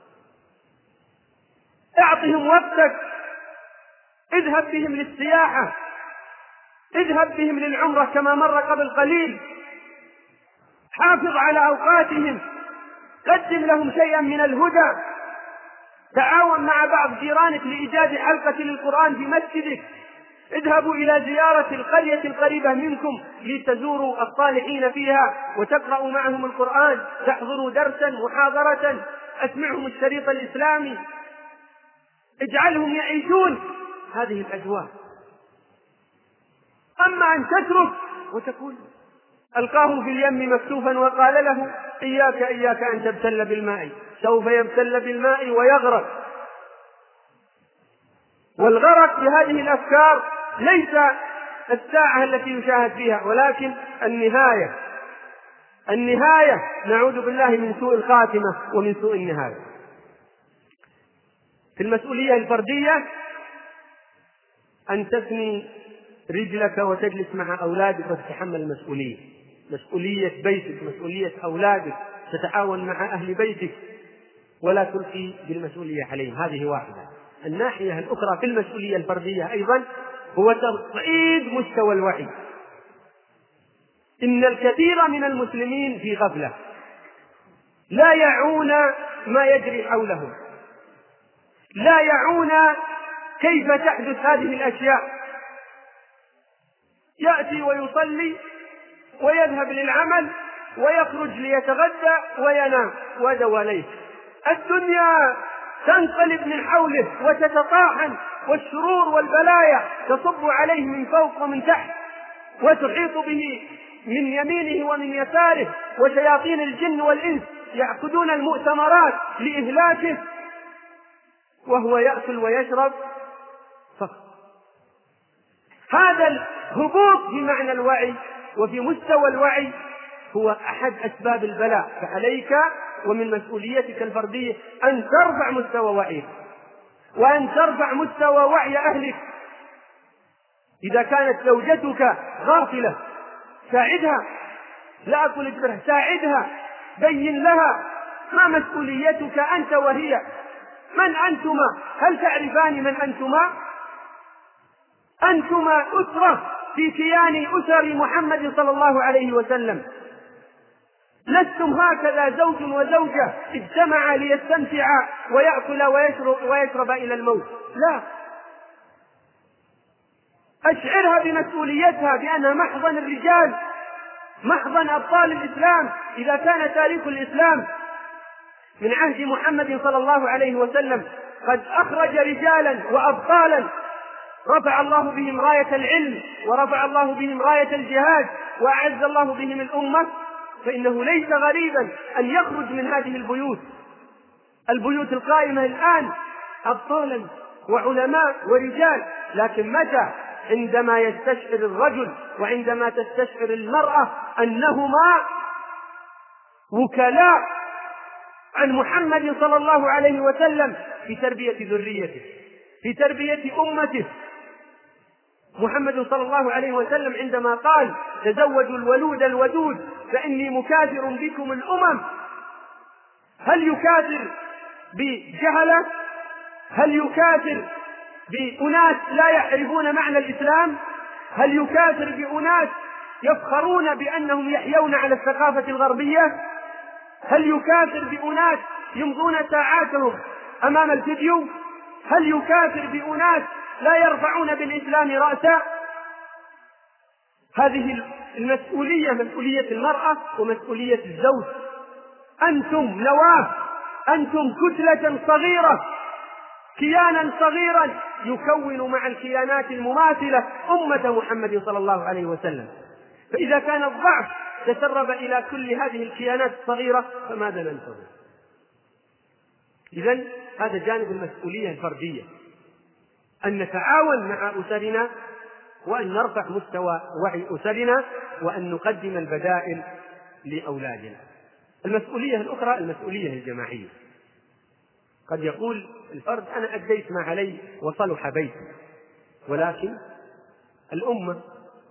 اعطهم وقتك، اذهب بهم للسياحة، اذهب بهم للعمرة كما مر قبل قليل، حافظ على أوقاتهم، قدم لهم شيئا من الهدى، تعاون مع بعض جيرانك لإيجاد حلقة للقرآن في مسجدك، اذهبوا إلى زيارة القرية القريبة منكم لتزوروا الصالحين فيها وتقرأوا معهم القرآن، تحضروا درسا محاضرة، اسمعهم الشريط الإسلامي، اجعلهم يعيشون هذه الأجواء. أما أن تترك وتقول ألقاه في اليم مكتوفا وقال له إياك إياك أن تبتل بالماء، سوف يبتل بالماء ويغرق. والغرق بهذه الأفكار ليس الساعة التي يشاهد فيها، ولكن النهاية. النهاية نعوذ بالله من سوء الخاتمة ومن سوء النهاية. في المسؤولية الفردية أن تثني رجلك وتجلس مع أولادك وتتحمل المسؤولية، مسؤولية بيتك، مسؤولية أولادك، تتعاون مع أهل بيتك ولا تلقي بالمسؤولية عليهم. هذه واحدة. الناحية الأخرى في المسؤولية الفردية أيضا هو تصعيد مستوى الوعي. إن الكثير من المسلمين في غفلة، لا يعون ما يجري حولهم، لا يعون كيف تحدث هذه الأشياء. يأتي ويصلي ويذهب للعمل ويخرج ليتغدى وينام ودواليه. الدنيا تنقلب من حوله وتتطاحن، والشرور والبلايا تصب عليه من فوق ومن تحت، وتحيط به من يمينه ومن يساره، وشياطين الجن والإنس يعقدون المؤتمرات لإهلاكه، وهو يأكل ويشرب فقط. هذا الهبوط في معنى الوعي وفي مستوى الوعي هو أحد أسباب البلاء. فعليك ومن مسؤوليتك الفردية أن ترفع مستوى وعيك، وأن ترفع مستوى وعي أهلك. إذا كانت زوجتك غافلة ساعدها، لا أقول اجبرها، ساعدها، بين لها ما مسؤوليتك أنت وهي. من أنتما؟ هل تعرفان من أنتما؟ أنتما أسرة في كيان أسر محمد صلى الله عليه وسلم. لستم هكذا زوج وزوجة اجتمعا ليستمتعا ويأكل ويشرب, ويشرب إلى الموت، لا. أشعرها بمسؤوليتها بأنها محضن الرجال، محضن أبطال الإسلام. إذا كان تاريخ الإسلام من عهد محمد صلى الله عليه وسلم قد أخرج رجالا وأبطالا رفع الله بهم راية العلم، ورفع الله بهم راية الجهاد، وأعز الله بهم الأمة، فإنه ليس غريبا أن يخرج من هذه البيوت البيوت القائمة الآن أبطالا وعلماء ورجال. لكن متى؟ عندما يستشعر الرجل وعندما تستشعر المرأة أنهما وكلاء عن محمد صلى الله عليه وسلم في تربية ذريته، في تربية أمته. محمد صلى الله عليه وسلم عندما قال تزوجوا الولود الودود فإني مكاثر بكم الأمم، هل يكاثر بجهلة؟ هل يكاثر بأناس لا يعرفون معنى الإسلام؟ هل يكاثر بأناس يفخرون بأنهم يحيون على الثقافة الغربية؟ هل يكاثر بأناس يمضون ساعاتهم أمام الفيديو؟ هل يكاثر بأناس لا يرفعون بالإسلام رأسا؟ هذه المسؤولية مسؤولية المرأة ومسؤولية الزوج. أنتم نواة، أنتم كتلة صغيرة، كيانا صغيرا يكون مع الكيانات المماثلة أمة محمد صلى الله عليه وسلم. فإذا كان الضعف تسرب إلى كل هذه الكيانات الصغيرة فماذا ننتظر؟ إذن هذا جانب المسؤولية الفردية، أن نتعاون مع أسرنا وأن نرفع مستوى وعي أسرنا وأن نقدم البدائل لأولادنا. المسؤولية الأخرى المسؤولية الجماعية. قد يقول الفرد أنا أديت ما علي وصلح بيتي، ولكن الأمة،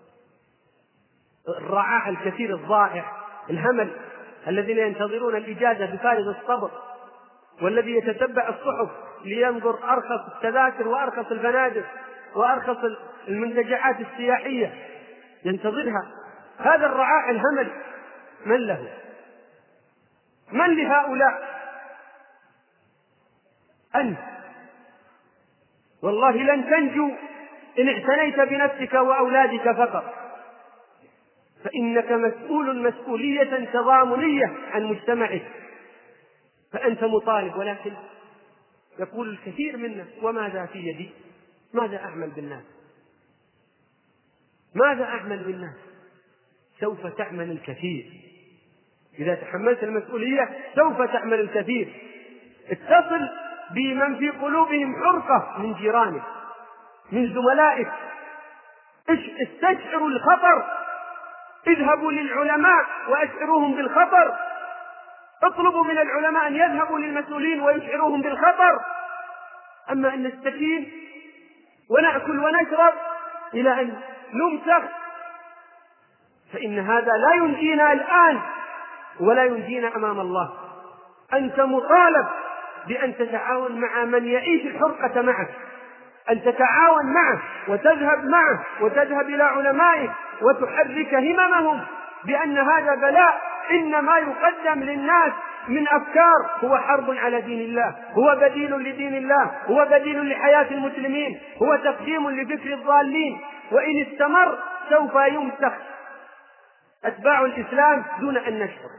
الرعاع الكثير الضائع، الهمل الذين ينتظرون الإجازة بفارغ الصبر، والذي يتتبع الصحف لينظر أرخص التذاكر وأرخص الفنادق وأرخص المنتجعات السياحية ينتظرها، هذا الرعاع الهمل من له؟ من لهؤلاء؟ أنت. والله لن تنجو إن اعتنيت بنفسك وأولادك فقط، فإنك مسؤول مسؤولية تضامنية عن مجتمعك، فأنت مطالب. ولكن يقول الكثير منا وماذا في يدي؟ ماذا أعمل بالناس؟ ماذا أعمل بالناس؟ سوف تعمل الكثير إذا تحملت المسؤولية، سوف تعمل الكثير. اتصل بمن في قلوبهم حرقة من جيرانك، من زملائك، استشعروا الخطر، اذهبوا للعلماء وأشعروهم بالخطر، اطلبوا من العلماء أن يذهبوا للمسؤولين ويشعروهم بالخطر. أما أن نستكين ونأكل ونشرب إلى أن نمسخ فإن هذا لا ينجينا الآن ولا ينجينا أمام الله. أنت مطالب بأن تتعاون مع من يعيش الحرقة معك، أن تتعاون معه وتذهب معه وتذهب إلى علمائك وتحرك هممهم بأن هذا بلاء. إن ما يقدم للناس من أفكار هو حرب على دين الله، هو بديل لدين الله، هو بديل لحياة المسلمين، هو تقديم لفكر الضالين، وإن استمر سوف يمسخ أتباع الإسلام دون أن نشعر.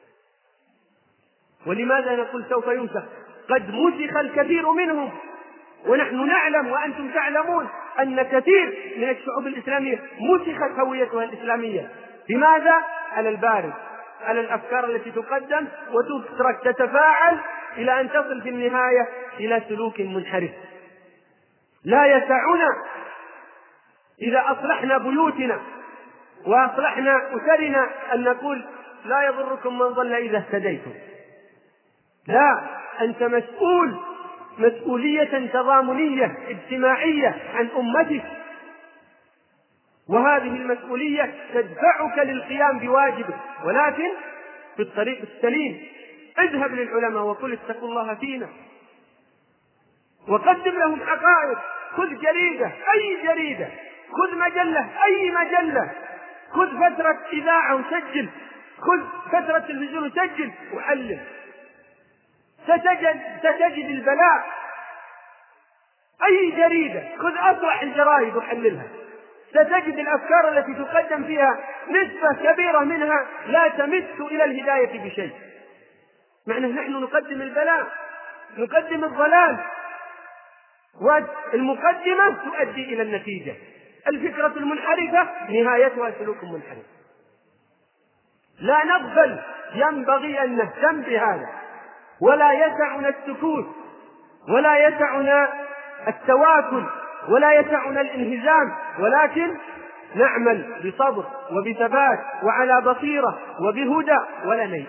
ولماذا نقول سوف يمسخ؟ قد مسخ الكثير منهم، ونحن نعلم وأنتم تعلمون أن كثير من الشعوب الإسلامية مسخت هويتها الإسلامية. لماذا؟ على البارد، على الأفكار التي تقدم وتترك تتفاعل إلى أن تصل في النهاية إلى سلوك منحرف. لا يسعنا إذا أصلحنا بيوتنا وأصلحنا أسرنا أن نقول لا يضركم من ضل إذا اهتديتم. لا، أنت مسؤول مسؤولية تضامنية اجتماعية عن أمتك، وهذه المسؤولية تدفعك للقيام بواجبك، ولكن في الطريق السليم. اذهب للعلماء وقل اتقوا الله فينا، وقدم لهم حقائق. خذ جريدة، أي جريدة، خذ مجلة، أي مجلة، خذ فترة إذاعة وسجل، خذ فترة تلفزيون وسجل وحلل، ستجد, ستجد البلاء. أي جريدة، خذ أصلح الجرائد وحللها، ستجد الأفكار التي تقدم فيها نسبة كبيرة منها لا تمس إلى الهداية بشيء. معنى نحن نقدم البلاء، نقدم الضلال، والمقدمة تؤدي إلى النتيجة. الفكرة المنحرفة نهايتها سلوك منحرف. لا نغفل، ينبغي أن نهتم بهذا، ولا يسعنا السكوت، ولا يسعنا التواكل، ولا يسعنا الانهزام، ولكن نعمل بصبر وبثبات وعلى بصيرة وبهدى، ولا نيأس،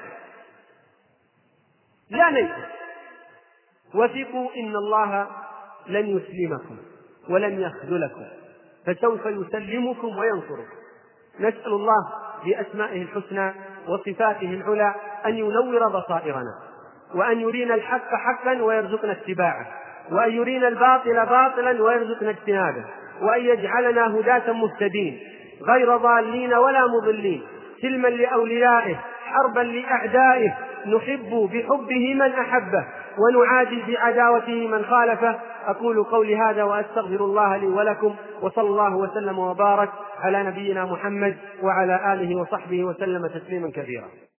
لا نيأس. وثقوا إن الله لن يسلمكم ولن يخذلكم، فسوف يسلمكم وينصركم. نسأل الله بأسمائه الحسنى وصفاته العلى أن ينور بصائرنا، وأن يرينا الحق حقا ويرزقنا اتباعه، وأن يرينا الباطل باطلا ويرزقنا اجتنابه، وأن يجعلنا هداة مهتدين غير ضالين ولا مضلين، سلما لأوليائه حربا لأعدائه، نحب بحبه من أحبه ونعادي بعداوته من خالفه. أقول قولي هذا وأستغفر الله لي ولكم، وصلى الله وسلم وبارك على نبينا محمد وعلى آله وصحبه وسلم تسليما كثيرا.